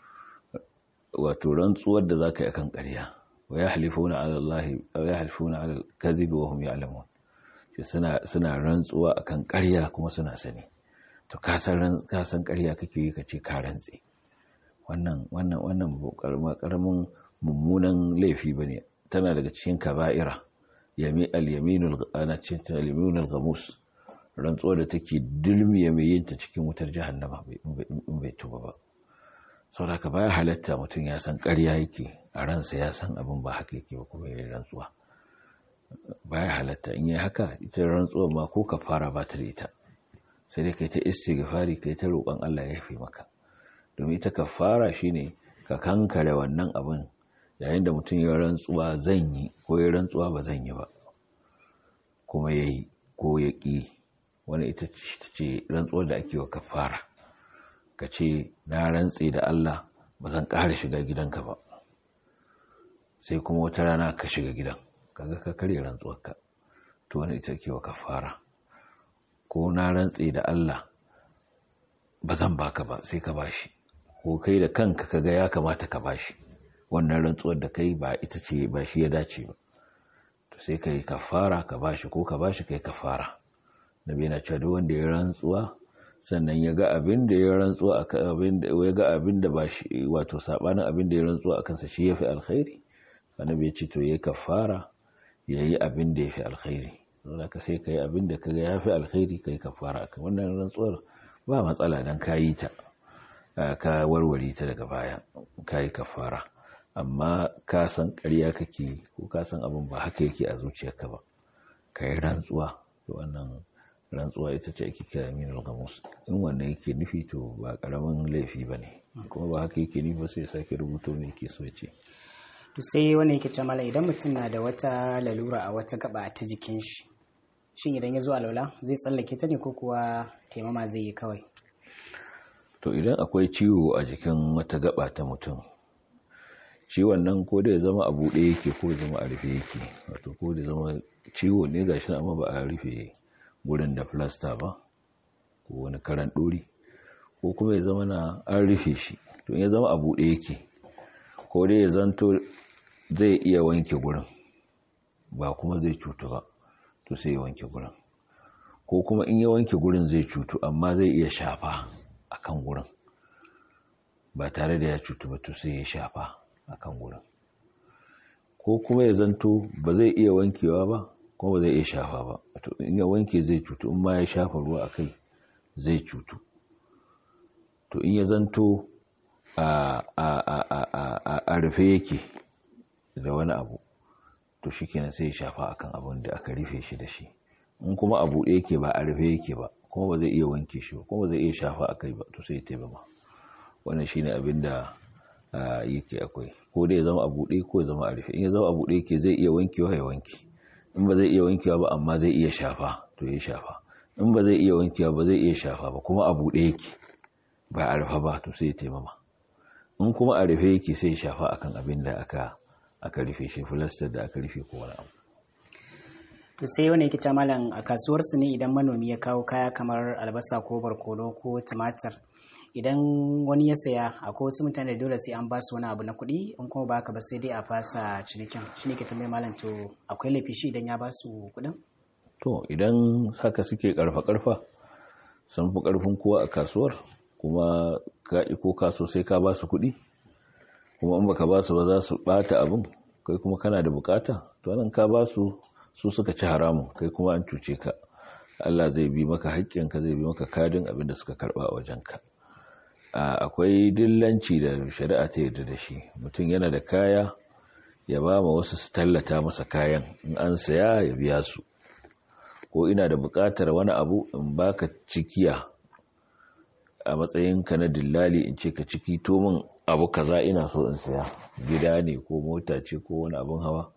wato rantsuwar da zaka yi akan ƙarya. Wa yahlifuna ala Allah wa yahlifuna ala al-kadhib wa hum ya'lamun, suna suna rantsuwa akan ƙarya kuma suna sani. To ka san ka san ƙarya kake yi kace ka rantsi, wannan wannan wannan karamin mummunan laifi bane, tana daga cikin kaba'ira. Yami al-yaminul ana cikin al-yaminul ghamus, rantsuwa da take dulmiya mai yinta cikin wutar jahannama in bai tuba ba. Saboda ka baya halatta mutum ya san ƙarya yake a ransa, ya san abin ba haka yake ba kuma ya yi rantsuwa, baya halatta. In yi haka, ita rantsuwa ma ko ka fara ba ta da ita, sai dai kai ta istighfari, kai ta roƙon Allah ya yafe maka. Domin ita kafara shine ka kankare wannan abin. Yayin da mutum ya rantsuwa zan yi, ko ya rantsuwa ba zan yi ba, kuma ya yi ko ya ƙi, wani ita ce rantsuwar da ake wa kafara. Ka ce na rantse da Allah ba zan ƙara shiga gidanka ba, sai kuma wata rana ka shiga gidan, kaga ka karya rantsuwarka, to wani ita ake wa kafara. Ko na rantse da Allah ba zan baka ba, sai ka bashi, ko kai da kanka kaga ya kamata ka bashi, wannan rantsuwar da kai ba ita ce, ba shi ya dace ba, to sai ka yi kafara ka bashi, ko ka bashi kai kafara. Nabi yana cewa duk wanda ya rantsuwa sannan ya ga abin da ya rantsuwa akan abin da ya ga abin da ba shi, wato sabanin abin da ya rantsuwa akan sa shi yafi alkhairi, annabi ya ce to yayi kafara, yayi abin da yafi alkhairi. Saboda ka sai kai abin da kaga yafi alkhairi, kai kafara akan wannan rantsuwar, ba matsala dan kayi ta, ka warware ta daga baya, kayi kafara. Amma ka san ƙarya kake, ko ka san abin ba haka yake a zuciyarka ba, kai rantsuwa, to wannan rantsuwa ita ce ake kira yaminul ghamus. In wannan yake nufi to ba karamin laifi bane, kuma ba haka yake nufi ba sai sake rubuto me yake so ya ce. To sai wannan yake cewa mala, idan mutum na da wata lalura a wata gaba ta jikin shi, shin idan ya zo alwala zai tsallake ta ne, ko kuwa taimama zai yi kawai? To idan akwai ciwo a jikin wata gaba ta mutum, ciwon nan ko da ya zama a buɗe yake ko ya zama a rufe yake, wato ko da zama ciwo ne gashi amma ba a rufe gurin da plaster ba ko wani karan ɗori, ko kuma ya zama na an rufe shi. To ya zama a buɗe yake, ko dai ya zanto zai iya wanke gurin ba kuma zai cutu ba, to sai ya wanke gurin, ko kuma in ya wanke gurin zai cutu amma zai iya shafa akan gurin ba tare da ya cutu ba, to sai ya shafa akan gurin. Ko kuma ya zanto ba zai iya wankewa ba kuma ba zai iya shafa ba, to in ya wanke zai cutu, in ma ya shafa ruwa akai zai cutu. To in ya zanto a a a a a rufe yake da wani abu, to shikenan sai ya shafa akan abin da aka rufe shi da shi. In kuma a buɗe yake ba a rufe yake ba kuma ba zai iya wanke shi ba kuma ba zai iya shafa akai ba, to sai ya taimama. Wannan shine abin da yake akwai, ko dai ya zama a buɗe ko ya zama a rufe. In ya zama a buɗe yake zai iya wankewa ya wanke, in ba zai iya wankewa ba amma zai iya shafa, to ya shafa. In ba zai iya wankewa ba zai iya shafa ba kuma a buɗe yake ba a rufe ba, to sai ya taimama. In kuma a rufe yake sai ya shafa akan abin da aka aka rufe shi, filastar da aka rufe ko wani abu. To sai wani yake ta malam, a kasuwar su ne idan manomi ya kawo kaya kamar albasa ko barkono ko tumatir, idan wani ya saya akwai wasu mutane da dole sai an ba su wani abu na kuɗi, in kuma ba haka ba sai dai a fasa cinikin. Shi ne ke tambayi malam, to akwai laifi shi idan ya ba su kuɗin? To idan haka suke karfa karfa sun fi karfin kowa a kasuwar, kuma ka ko kaso sai ka ba su kuɗi, kuma in baka ba su ba za su bata abin, kai kuma kana da bukata, to nan ka ba su su suka ci haramun, kai kuma an cuce ka. Allah zai bi maka haƙƙinka, zai bi maka kadin abin da suka karba a wajenka. Akwai dillanci da shari'a ta yarda da shi. Mutum yana da kaya ya ba ma wasu su tallata masa kayan, in an saya ya biya su. Ko ina da buƙatar wani abu in baka cikiya a matsayinka na dillali, in ce ka ciki to min abu kaza ina so in saya, gida ne ko mota ce ko wani abin hawa,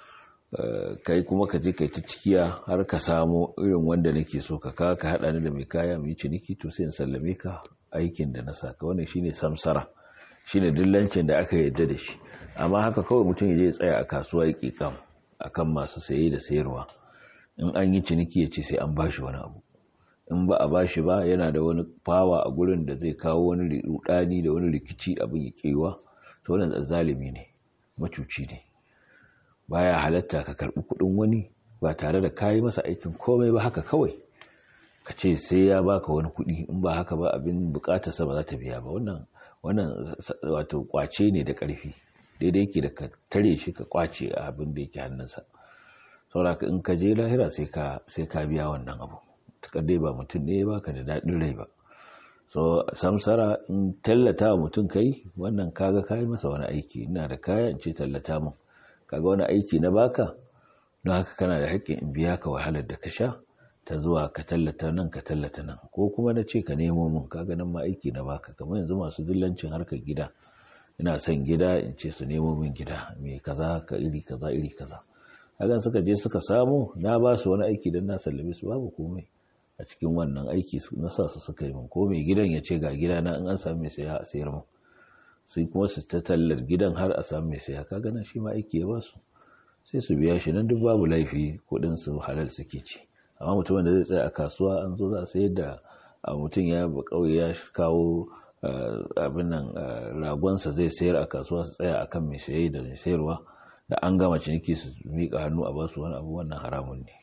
kai kuma ka je kai ta cikiya har ka samu irin wanda nake so, ka ka ka hada ni da mai kaya mu yi ciniki, to sai in sallame ka aikin da na saka. Wannan shine samsara, shine dillancin da aka yarda da shi. Amma haka kawai mutum ya je ya tsaya a kasuwa ya kam akan masu saye da sayarwa, in an yi ciniki ya ce sai an bashi wani abu, in ba a bashi ba yana da wani fawa a gurin da zai kawo wani rudani da wani rikici abin ya kewa, to wannan zalimi ne, macuci ne. Baya halatta ka karbi kudin wani ba tare da kayi masa aikin komai ba, haka kawai ka ce sai ya baka wani kudi, in ba haka ba abin bukatarsa ba za ta biya ba. Wannan wannan wato kwace ne da karfi, daidai yake da ka tare shi ka kwace abin da yake hannunsa. Saboda in ka je lahira sai ka sai ka biya wannan abu, takardai ba mutum ne baka da dadin rai ba. So samsara in tallata mutum kai, wannan kaga kai masa wani aiki. Ina da kaya in ce tallata mun, kaga wani aiki na baka, don haka kana da haƙƙin in biya ka wahalar da ka sha ta zuwa ka tallata nan ka tallata nan, ko kuma na ce ka nemo mun, kaga nan ma aiki na baka. Kamar yanzu masu dillancin harkar gida, ina son gida in ce su nemo min gida mai kaza ka iri kaza iri kaza, kaga suka je suka samu, na ba su wani aiki don na sallame su, babu komai a cikin wannan aiki na sa su suka yi min. Ko mai gidan ya ce ga gida na, in an samu mai saya a sayar mun, sai kuma su ta tallar gidan har a samu mai saya, kaga nan shi ma aiki ya ba su, sai su biya shi, nan duk babu laifi, kudin su halal suke ci. Amma mutumin da zai tsaya a kasuwa, an zo za a sayar da mutum ya ba kauye ya kawo abin nan ragonsa zai sayar a kasuwa, su tsaya akan mai saye da mai sayarwa, da an gama ciniki su miƙa hannu a basu wani abu, wannan haramun ne.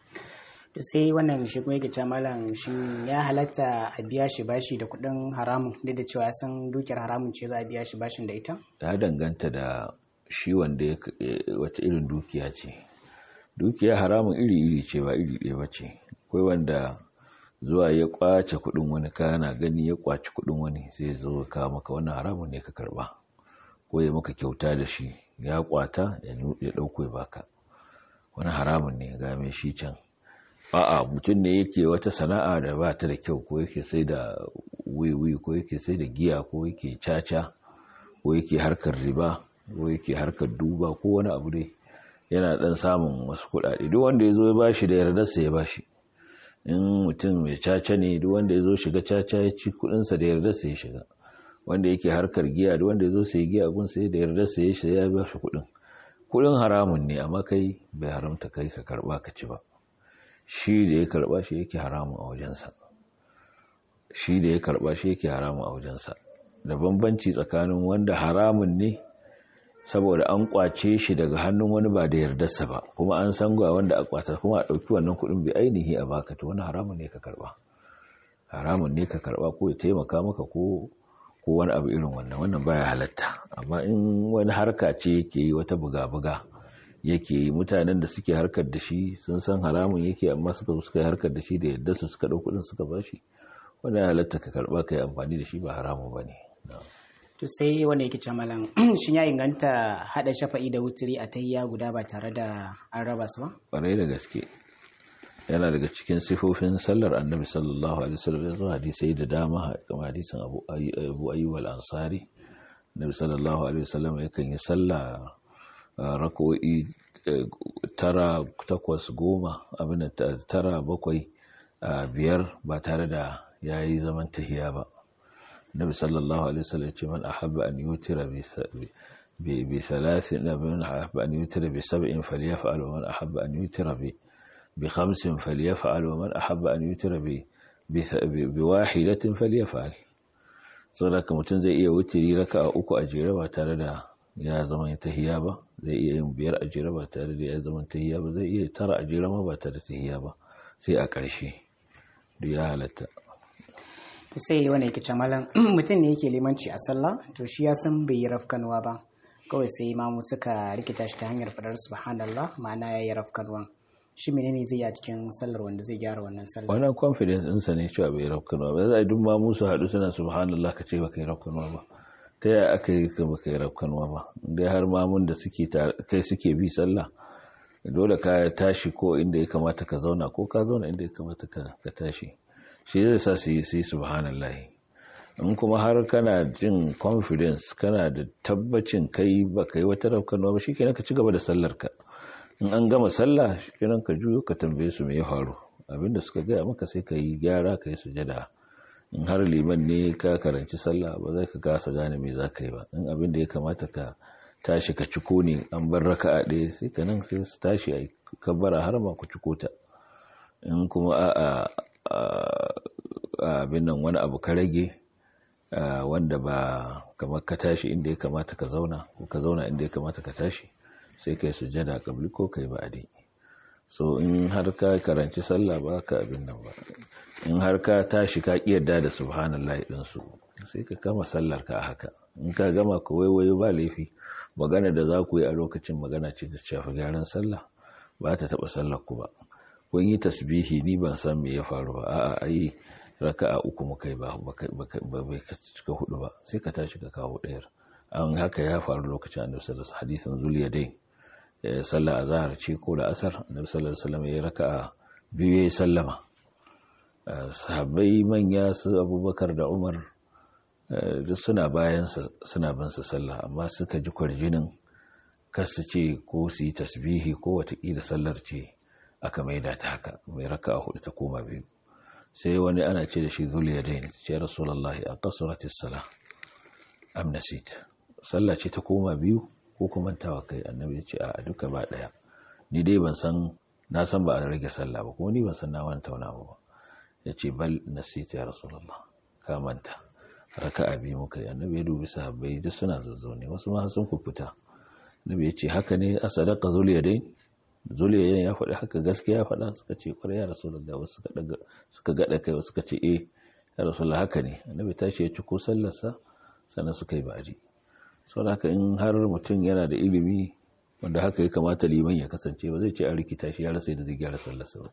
To sai wannan shi kuma yake cewa malam, shin ya halatta a biya shi bashi da kuɗin haramun, duk da cewa ya san dukiyar haramun ce za a biya shi bashin da ita? Ya danganta da shi wanda wata irin dukiya ce. Dukiya haramun iri-iri ce, ba iri ɗaya ba ce. Akwai wanda zuwa ya kwace kuɗin wani, kana gani ya kwaci kuɗin wani sai zo ka maka, wannan haramun ne ka karba, ko ya maka kyauta da shi, ya kwata ya ɗauko ya baka, wani haramun ne ga mai shi can. A'a, mutum ne yake wata sana'a da ba ta da kyau, ko yake sai da wiwi, ko yake sai da giya, ko yake caca, ko yake harkar riba, ko yake harkar duba, ko wani abu dai yana dan samun wasu kuɗaɗe, duk wanda ya zo ya bashi da yardarsa ya bashi. In mutum mai caca ne, duk wanda ya zo shiga caca ya ci kuɗinsa da yardarsa ya shiga. Wanda yake harkar giya, duk wanda ya zo sai giya gun sai da yardarsa ya shiga, ya bashi kuɗin. Kuɗin haramun ne, amma kai bai haramta kai ka karɓa ka ci ba. Shi da ya karba shi yake haramun a wajensa. shi da ya karba shi yake haramun a wajensa. Da bambanci tsakanin wanda haramun ne saboda an kwace shi daga hannun wani ba da yardarsa ba, kuma an san ga wanda a kwata kuma a ɗauki wannan kuɗin bi ainihi a baka, to wani haramun ne ka karba. Haramun ne ka karba ko ya taimaka maka ko ko wani abu irin wannan, wannan baya halatta. Amma in wani harka ce yake yi, wata buga-buga yake yi, mutanen da suke harkar da shi sun san haramun yake amma suka zo suka yi harkar da shi da yadda su suka ɗau kuɗin suka ba shi, wannan halatta ka karba ka yi amfani da shi, ba haramun ba ne. To sai wanda yake ce malam shin ya inganta haɗa shafa'i da wuturi a tayya guda ba tare da an raba su ba? Ƙwarai da gaske, yana daga cikin sifofin sallar annabi sallallahu alaihi wasallam. Yanzu hadisai da dama kamar hadisin Abu Ayyub al-Ansari, annabi sallallahu alaihi wasallam yakan yi sallah rak'o'i tara, takwas, goma, abin tara, bakwai, biyar ba tare da yayi zaman tahiya ba. Annabi sallallahu alaihi wasallam ya ce man ahabba an yutira bi bi thalathin, man ahabba an yutira bi sab'in falyaf'al, wa man ahabba an yutira bi بخمس فليفعل ومن أحب أن يوتر بواحدة فليفعل. saboda mutum zai iya wutiri raka'a uku a jere ba tare da ya zama tahiyya ba, zai iya yin biyar a jere ba tare da ya zama tahiyya ba, zai iya tara a jere ma ba tare da tahiyya ba, sai a ƙarshe duk ya halatta. Sai wani yake ce malam mutum ne yake limanci a sallah, to shi ya san bai yi rafkanwa ba, kawai sai imamu suka rikita shi ta hanyar fadar subhanallah, ma'ana ya yi rafkanwa. Shi menene zai yi a cikin sallar wanda zai gyara wannan sallar? Wannan confidence ɗinsa ne cewa bai rafkanwa ba. Zai duk ma musu haɗu suna subhanallah ka ce ba kai rafkanwa ba. Ta yaya aka yi ka ba kai rafkanwa ba? Dai har mamun da suke kai suke bi sallah, dole ka tashi ko inda ya kamata ka zauna, ko ka zauna inda ya kamata ka tashi. Shi zai sa su yi sai subhanallah. In kuma har kana jin confidence, kana da tabbacin kai ba kai wata rafkanwa ba, shikenan ka ci gaba da sallar ka. In an gama sallah shikenan ka juyo ka tambaye su me ya faru, abinda suka gaya maka sai ka yi gyara, ka yi sujada. In har liman ne ka karanci sallah ba zai ka kasa gane me za ka yi ba. In abinda ya kamata ka tashi ka ciko ne, an bar raka'a ɗaya, sai ka nan sai su tashi a kabbara har ma ku ciko ta. In kuma a abin nan wani abu ka rage wanda ba kamar ka tashi inda ya kamata ka zauna, ko ka zauna inda ya kamata ka tashi, sai kai sujada kabli ko kai ba'di. So in har ka karanci sallah ba ka abin nan ba, in har ka tashi ka kiyarda da subhanallahi din su, sai ka kama sallar ka a haka. In ka gama ka waiwayo ba laifi, magana da za ku yi a lokacin magana ce ta shafi gyaran sallah, ba ta taba sallar ku ba. Kun yi tasbihi, ni ban san me ya faru ba, a'a ai raka'a uku muka yi ba ba bai ka cika hudu ba, sai ka tashi ka kawo ɗayar. An haka ya faru lokacin annabi sallallahu alaihi wasallam, hadisin Zuliyadain, sallah azhar ce ko da asar, annabi sallallahu alaihi wasallam ya raka'a biyu yayi sallama. Sahabbai manya su Abubakar da Umar duk suna bayan sa, suna bin sa sallah, amma suka ji kwarjinin kasu ce ko su yi tasbihi ko watakila sallar ce aka maida ta haka, mai raka'a hudu ta koma biyu. Sai wani ana ce da shi Zuliyadain, ce Rasulullahi a qasratis salah am nasit, sallah ce ta koma biyu ko kuma tawa kai? Annabi ya ce a duka ba daya, ni dai ban san, na san ba a rage sallah ba, kuma ni ban san na manta wani abu ba. Ya ce bal nasita ya Rasulullah, ka manta, raka'a biyu muka yi. Annabi ya dubi sahabbai duk suna zazzaune, wasu ma sun kufuta. Annabi ya ce haka ne a sadaka Zuliyadain? Zuliyadain ya faɗi haka, gaskiya ya faɗa? Suka ce kwarai ya Rasulullah. Wasu suka daga suka gada kai, wasu suka ce eh ya Rasulullah haka ne. Annabi tashi ya ci ko sallarsa, sannan suka yi ba'di. Saboda haka in har mutum yana da ilimi wanda haka ya kamata liman ya kasance, ba zai ce an rikita shi ya rasa yadda zai gyara sallarsa ba.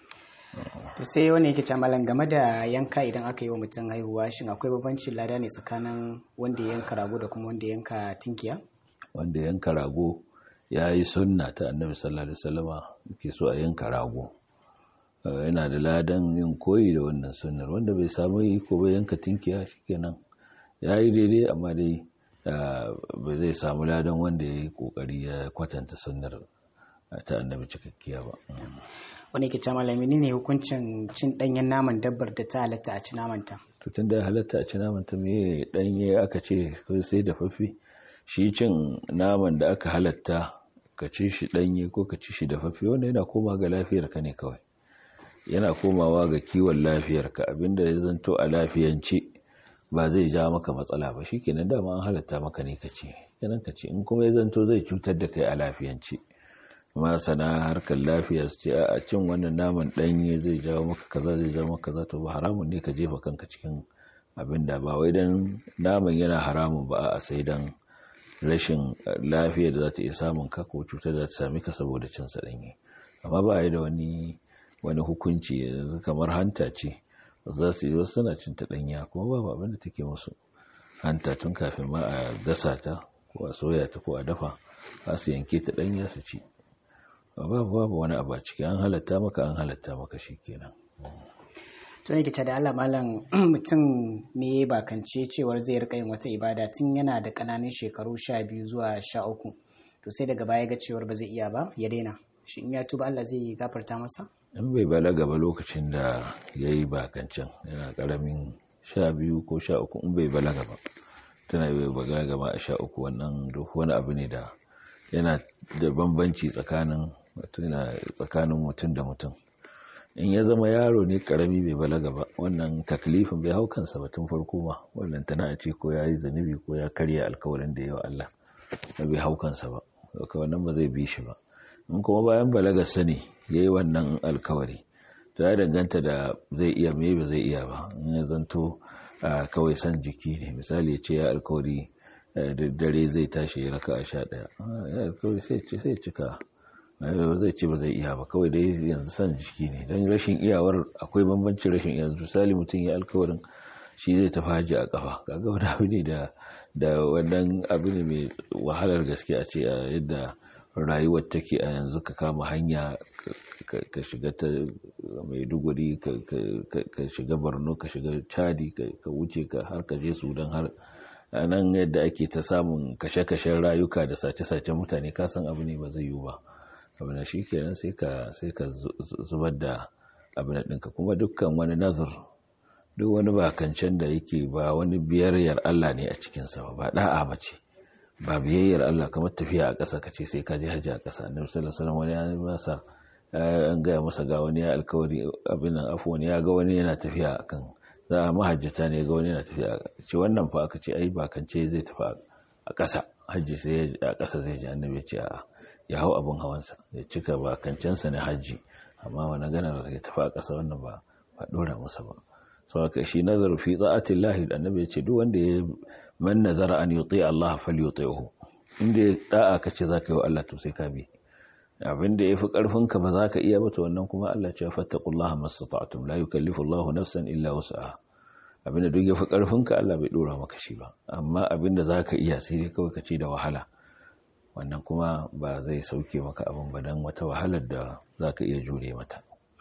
To sai wani yake ce malam game da yanka idan aka yi wa mutum haihuwa, shin akwai bambancin lada ne tsakanin wanda ya yanka rago da kuma wanda ya yanka tinkiya? Wanda ya yanka rago ya yi sunna ta annabi sallallahu alaihi wasallama, ke so a yanka rago, yana da ladan yin koyi da wannan sunnar. Wanda bai samu yi ko bai yanka tinkiya, shikenan ya yi daidai, amma dai ba zai samu ladan wanda ya yi kokari ya kwatanta sunnar ta annabi cikakkiya ba. Wani ke ce malami ne hukuncin cin danyen naman dabbar da ta halatta a ci namanta? To tun da halatta a ci namanta, me danye aka ce sai da fafi? Shi cin naman da aka halatta ka ci shi danye ko ka ci shi da fafi, wanda yana koma ga lafiyar ka ne kawai. yana komawa ga kiwon lafiyarka, abinda ya zanto a lafiyance ba zai ja maka matsala ba shikenan dama an halatta maka ne kace kenan kace. In kuma ya zanto zai cutar da kai a lafiyance, masana harkar lafiya su ce a cin wannan naman danye zai jawo maka kaza zai jawo maka kaza, to ba haramun ne ka jefa kanka cikin abin da ba wai dan naman yana haramun ba, a sai dan rashin lafiya da za ta iya samun ka ko cutar da ta sami ka saboda cin sa danye. Amma ba yi da wani wani hukunci yanzu kamar hanta ce za su yi wasu suna cin ta danya kuma babu abin da take musu. Hanta tun kafin ma a gasa ta ko a soya ta ko a dafa za su yanke ta danya su ci. Babu babu wani abu a ciki, an halatta maka an halatta maka shikenan. to ne kita da Allah malam mutum ne bakance cewar zai rika yin wata ibada tun yana da ƙananan shekaru sha biyu zuwa sha uku, to sai daga baya ga cewar ba zai iya ba ya daina, shi in ya tuba Allah zai gafarta masa? In bai balaga ba lokacin da ya yi bakancin yana ƙaramin sha biyu ko sha uku, in bai balaga ba tana yi bai balaga ba a sha uku, wannan duk wani abu ne da yana da bambanci tsakanin tsakanin mutum da mutum. In ya zama yaro ne karami bai balaga ba, wannan taklifin bai hau kansa ba tun farko ma, wannan tana ce ko ya yi zanibi ko ya karya alkawarin da yawa Allah da bai hau kansa ba, daga wannan ba zai bi shi ba. In kuma bayan balaga sani ya yi wannan alkawari, to ya danganta da zai iya mai ba zai iya ba. In ya zanto kawai san jiki ne, misali ya ce ya alkawari da dare zai tashi ya raka a sha ɗaya, ya alkawari sai ya cika, zai ce ba zai iya ba, kawai dai yanzu san jiki ne. Don rashin iyawar akwai bambancin rashin iyawar. Misali mutum ya alkawarin shi zai tafi haji a kafa, kaga wani abu ne da da wannan abu ne mai wahalar gaske a ce a yadda rayuwar take a yanzu ka kama hanya ka shiga ta Maiduguri ka shiga Borno ka shiga Chadi ka wuce ka har ka je Sudan, har nan yadda ake ta samun kashe-kashen rayuka da sace-sacen mutane, kasan abu ne ba zai yiwu ba. abin da shi kenan sai ka sai ka zubar da abin ɗinka. Kuma dukkan wani nazar, duk wani bakancen da yake ba wani biyayyar Allah ne a cikinsa ba, ba da'a ba ce, ba biyayyar Allah kamar tafiya a ƙasa kace sai ka je haji a ƙasa. Annabi sallallahu alaihi wasallam wani ya masa an gaya masa ga wani ya alkawari abin nan afwan ya ga wani yana tafiya akan za a mahajjata ne ga wani yana tafiya ce wannan fa aka ce ai bakance zai tafi a ƙasa haji sai a ƙasa zai ji. Annabi ya ce a'a, ya hau abin hawansa ya cika bakancensa na hajji, amma wani ganar ya tafi a ƙasa wannan ba ba ɗora masa ba. sau haka shi nazaru fi ta'atin lahi, annabi ya ce duk wanda ya man nazara an yuti Allah falyuti'hu, inda ya da'a kace zaka yi wa Allah to sai ka bi. Abinda yafi karfin ka ba zaka iya ba to wannan kuma Allah ya ce fattaqullaha mastata'tum la yukallifu Allahu nafsan illa wus'aha. Abinda duk yafi karfin ka Allah bai dora maka shi ba, amma abinda zaka iya sai dai kawai kace da wahala, wannan kuma ba zai sauke maka abin ba dan wata wahalar da zaka iya jure mata.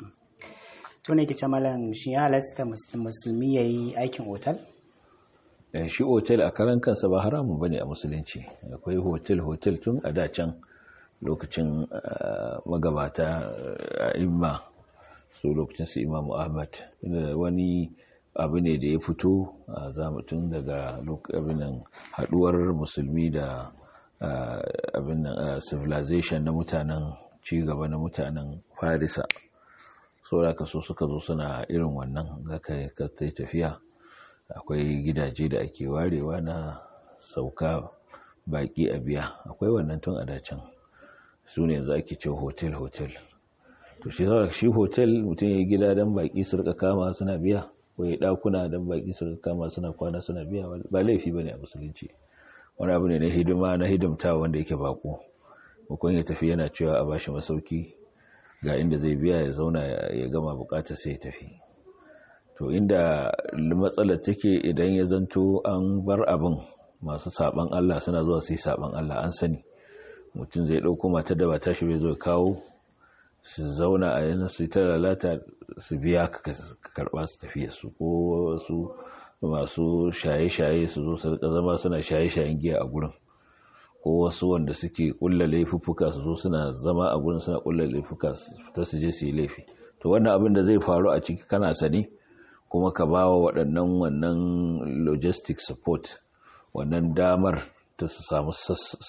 To ne kice malam shi ya halasta musulmi yayi aikin otal? Eh shi otal a karan kansa ba haramun bane a musulunci. Akwai hotel hotel tun a da can lokacin magabata a imma su lokacin su Imam Ahmad, wani abu ne da ya fito a zamatun daga lokacin haduwar musulmi da abin civilization na mutanen cigaba na mutanen Farisa. Saboda ka so suka zo suna irin wannan zaka ka tafiya, akwai gidaje da ake warewa na sauka baki a biya, akwai wannan tun a dacin su ne yanzu ake cewa hotel hotel. To shi saboda shi hotel mutum ya gida dan baki su rika kama suna biya, ko ya dakuna dan baki su rika kama suna kwana suna biya, ba laifi bane a musulunci. Wani abu ne na hidima na hidimta wanda yake bako, ko ya tafi yana cewa a bashi masauki ga inda zai biya ya zauna ya gama bukatar sai ya tafi. To inda matsalar take idan ya zanto an bar abin masu saban Allah suna zuwa su yi saban Allah, an sani mutum zai dauko matar da ba ta shi bai zo kawo su zauna a yana su ta lalata su biya ka karba su tafiya su, ko su masu shaye-shaye su zo su zama suna shaye-shayen giya a gurin, ko wasu wanda suke kulla laifuffuka su zo suna zama a gurin suna kulla laifuka ta su je su yi laifi. To wannan abin da zai faru a ciki kana sani, kuma ka ba wa waɗannan wannan logistic support, wannan damar ta su samu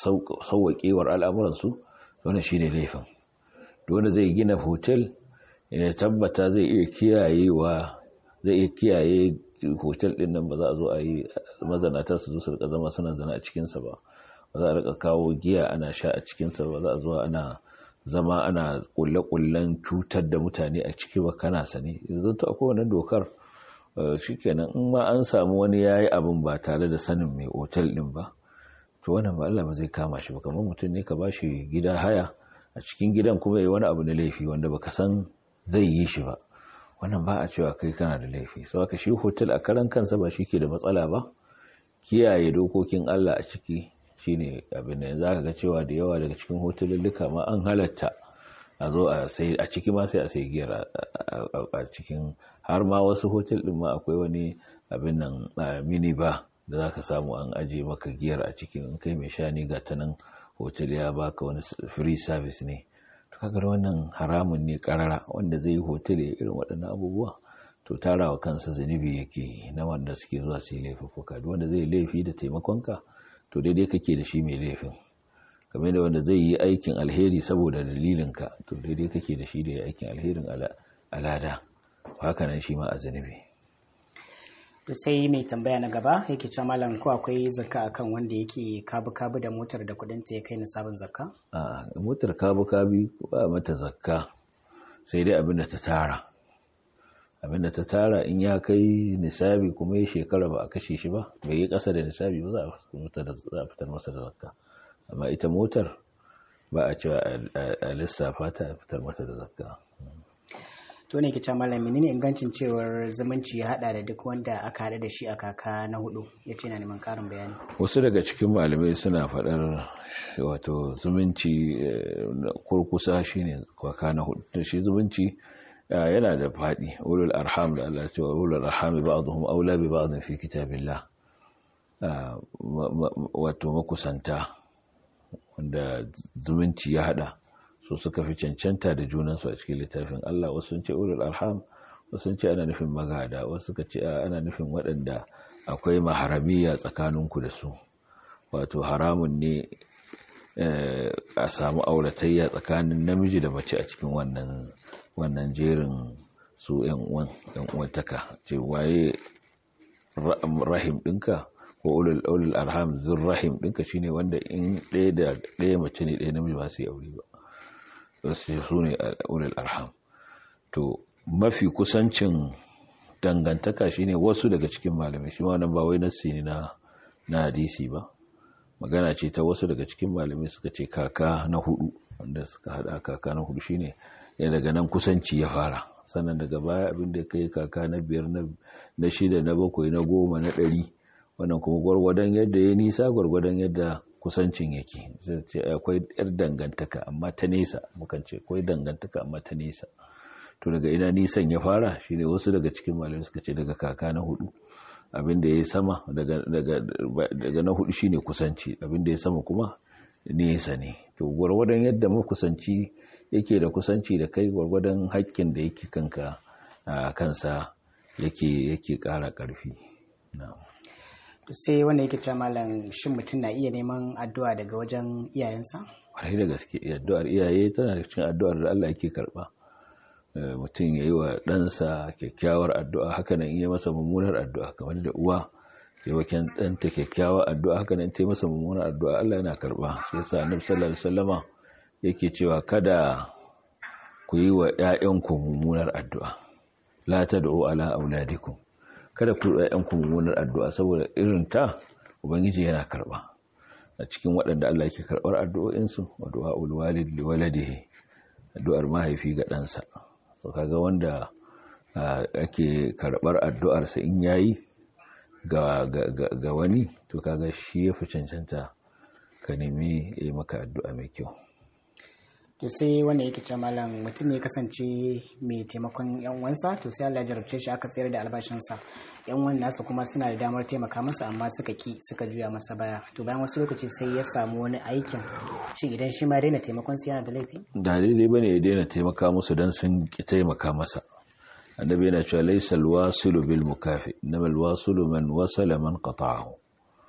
sauwaƙewar al'amuransu, wannan shi ne laifin. Wanda zai gina hotel ya tabbata zai iya kiyayewa zai iya kiyaye hotel din nan ba za a zo a yi mazanata su zo su rika zama suna zana a cikinsa ba ba za a rika kawo giya ana sha a cikinsa ba za a zo ana zama ana kulle-kullen cutar da mutane a ciki ba kana sani yanzu to akwai wannan dokar shikenan in ma an samu wani yayi abin ba tare da sanin mai hotel din ba to wannan ba Allah ba zai kama shi ba kamar mutum ne ka bashi gida haya a cikin gidan kuma yayi wani abu na laifi wanda baka san zai yi shi ba wannan ba a cewa kai kana da laifi sau haka shi hotel a karan kansa ba shi ke da matsala ba kiyaye dokokin Allah a ciki shine abin da za ka ga cewa da yawa daga cikin hotelulluka ma an halatta a zo a sai a ciki ma sai a sai giyar a cikin har ma wasu hotel din ma akwai wani abin nan mini bar da za ka samu an aje maka giyar a cikin kai mai shani ga ta nan hotel ya baka wani free service ne kagar wannan haramun ne karara wanda zai yi hotel ya irin waɗannan abubuwa to tarawa kansa zunubi yake na wanda suke zuwa su yi laifuka duk wanda zai laifi da taimakonka to daidai kake da shi mai laifin kamar da wanda zai yi aikin alheri saboda dalilinka to daidai kake da shi da ya aikin alherin alada haka nan shi ma a zunubi. To sai mai tambaya na gaba yake cewa malam ko akwai zakka akan wanda yake kabu-kabu da motar da kudin ta ya kai nisabin zakka? A motar kabu-kabi ba mata zakka sai dai abinda ta tara. Abinda ta tara in ya kai nisabi kuma ya shekara ba a kashe shi ba bai yi kasa da nisabi ba za a fitar masa da zakka. Amma ita motar ba a cewa a lissafa ta fitar mata da zakka. To ne ke cewa malam menene ingancin cewar zumunci ya hada da duk wanda aka hada da shi a kaka na hudu yace na neman karin bayani. Wasu daga cikin malamai suna fadar wato zumunci kurkusa shine kaka na hudu shi zumunci yana da fadi ulul arham da Allah ya ce ulul arham ba'dhum aula bi ba'd fi kitabillah wato makusanta wanda zumunci ya hada su suka fi cancanta da junansu a cikin littafin Allah wasu sun ce ulul arham wasu sun ce ana nufin magada wasu suka ce ana nufin waɗanda akwai maharamiya tsakaninku da su wato haramun ne a samu auratayya tsakanin namiji da mace a cikin wannan wannan jerin su ƴan uwan ƴan uwantaka ce waye rahim ɗinka ko ulul ulul arham zur rahim ɗinka shine wanda in ɗaya da ɗaya mace ne ɗaya namiji ba su yi aure ba wasu su ne ulul arham to mafi kusancin dangantaka shine wasu daga cikin malamai shi ma nan ba wai nassi ne na na hadisi ba magana ce ta wasu daga cikin malamai suka ce kaka na hudu wanda suka hada kaka na hudu shine ya daga nan kusanci ya fara sannan daga baya abin da kai kaka na biyar na shida na bakwai na goma na ɗari wannan kuma gwargwadon yadda ya nisa gwargwadon yadda kusancin yake sai akwai yar dangantaka amma ta nesa mukan ce akwai dangantaka amma ta nesa to daga ina nisan ya fara shine wasu daga cikin malamai suka ce daga kaka na hudu abinda yayi sama daga daga daga na hudu shine kusanci abinda yayi sama kuma nesa ne to gwargwadon yadda makusanci yake da kusanci da kai gwargwadon haƙƙin da yake kanka kansa yake yake ƙara ƙarfi na'am sai wanda yake cewa malam shin mutum na iya neman addu'a daga wajen iyayensa? Kwarai da gaske addu'ar iyaye tana da cikin addu'ar da Allah yake karba mutum ya yi wa ɗansa kyakkyawar addu'a haka nan iya masa mummunar addu'a kamar da uwa taimakon ɗanta kyakkyawar addu'a haka nan ta masa mummunar addu'a Allah yana karba shi yasa annabi sallallahu alaihi wasallama yake cewa kada ku yi wa ƴaƴanku mummunar addu'a la tad'u ala auladikum kada ku ɗayan ku mummunar addu'a saboda irin ta ubangiji yana karba a cikin waɗanda Allah yake karbar addu'o'insu wa du'aul walid li waladihi addu'ar mahaifi ga ɗansa so kaga wanda ake karbar addu'ar sa in yayi ga ga wani to kaga shi yafi cancanta ka nemi yi maka addu'a mai kyau to sai wanda yake cewa malam mutum ne kasance mai taimakon yan uwansa to sai Allah ya jarabce shi aka tsayar da albashinsa yan uwan nasa kuma suna da damar taimaka masa amma suka ki suka juya masa baya to bayan wasu lokaci sai ya samu wani aikin shi idan shi ma daina taimakon su yana da laifi da daidai bane ya daina taimaka musu dan sun ki taimaka masa annabi yana cewa laysal wasilu bil mukafi innamal wasilu man wasala man qata'ahu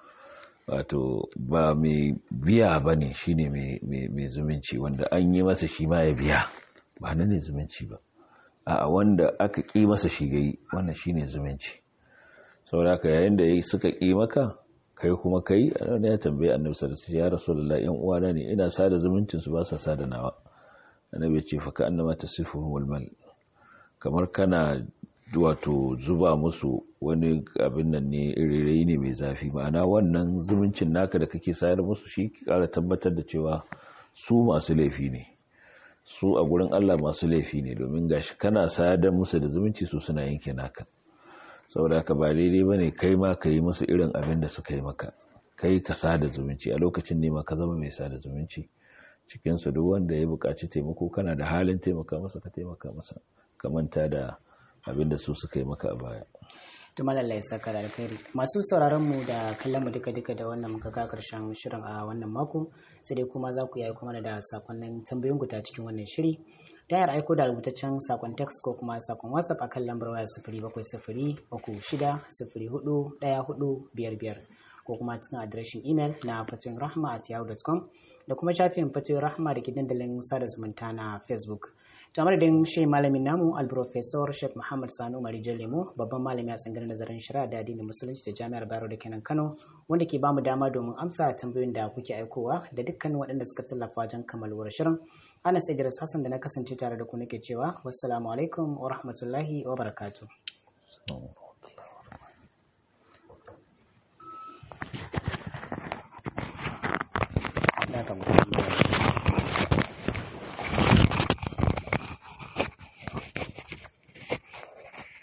wato ba mai biya ba ne shi ne mai zumunci wanda an yi masa shi ma ya biya ba nan ne zumunci ba a wanda aka ƙi masa shi gai wannan shine zumunci. saboda haka yayin da suka ƙi maka kai kuma kai ne ya tambaye annabi sallallahu alaihi wasallam ya rasulullahi yan uwana ne ina sada zumuncin su ba sa sada nawa. annabi ya ce fa ka annama tasifuhumul mal kamar kana wato zuba musu wani abin nan ne irirai ne mai zafi, ma'ana wannan zumuncin naka da kake sayar musu shi ƙara tabbatar da cewa su masu laifi ne, su a gurin Allah masu laifi ne, domin gashi kana sadar musu da zumunci su suna yanke naka. saboda haka ba daidai bane kai ma ka yi musu irin abin da suka yi maka, kai ka sada zumunci a lokacin ne ma ka zama mai sada zumunci cikin su. duk wanda ya buƙaci taimako kana da halin taimaka masa ka taimaka masa, ka manta da abin da su suka yi maka a baya. to malalla ya saka da alkhairi. Masu sauraron mu da kallon mu duka duka da wannan muka ga karshen shirin a wannan mako, sai dai kuma za ku yi aiko mana da sakonnin tambayoyin ku ta cikin wannan shiri ta yar aiko da rubutaccen sakon text ko kuma sakon WhatsApp a kan lambar waya sifiri bakwai sifiri uku shida sifiri hudu ɗaya hudu biyar biyar ko kuma cikin adireshin email na fatoyin rahma at yahoo dot com da kuma shafin fatoyin rahma da ke dandalin sada zumunta na Facebook. To a madadin shi malamin namu al-professor Sheikh Muhammad Sani Umar Lemo, babban malami a tsangar nazarin shari'a da addinin musulunci da Jami'ar Bayero da kenan Kano, wanda ke bamu dama domin amsa tambayoyin da kuke aikowa da dukkan waɗanda suka tallafa wajen kammaluwar shirin. Anas Idris Hassan da na kasance tare da ku nake cewa wassalamu alaikum wa rahmatullahi wa barakatuh. Ya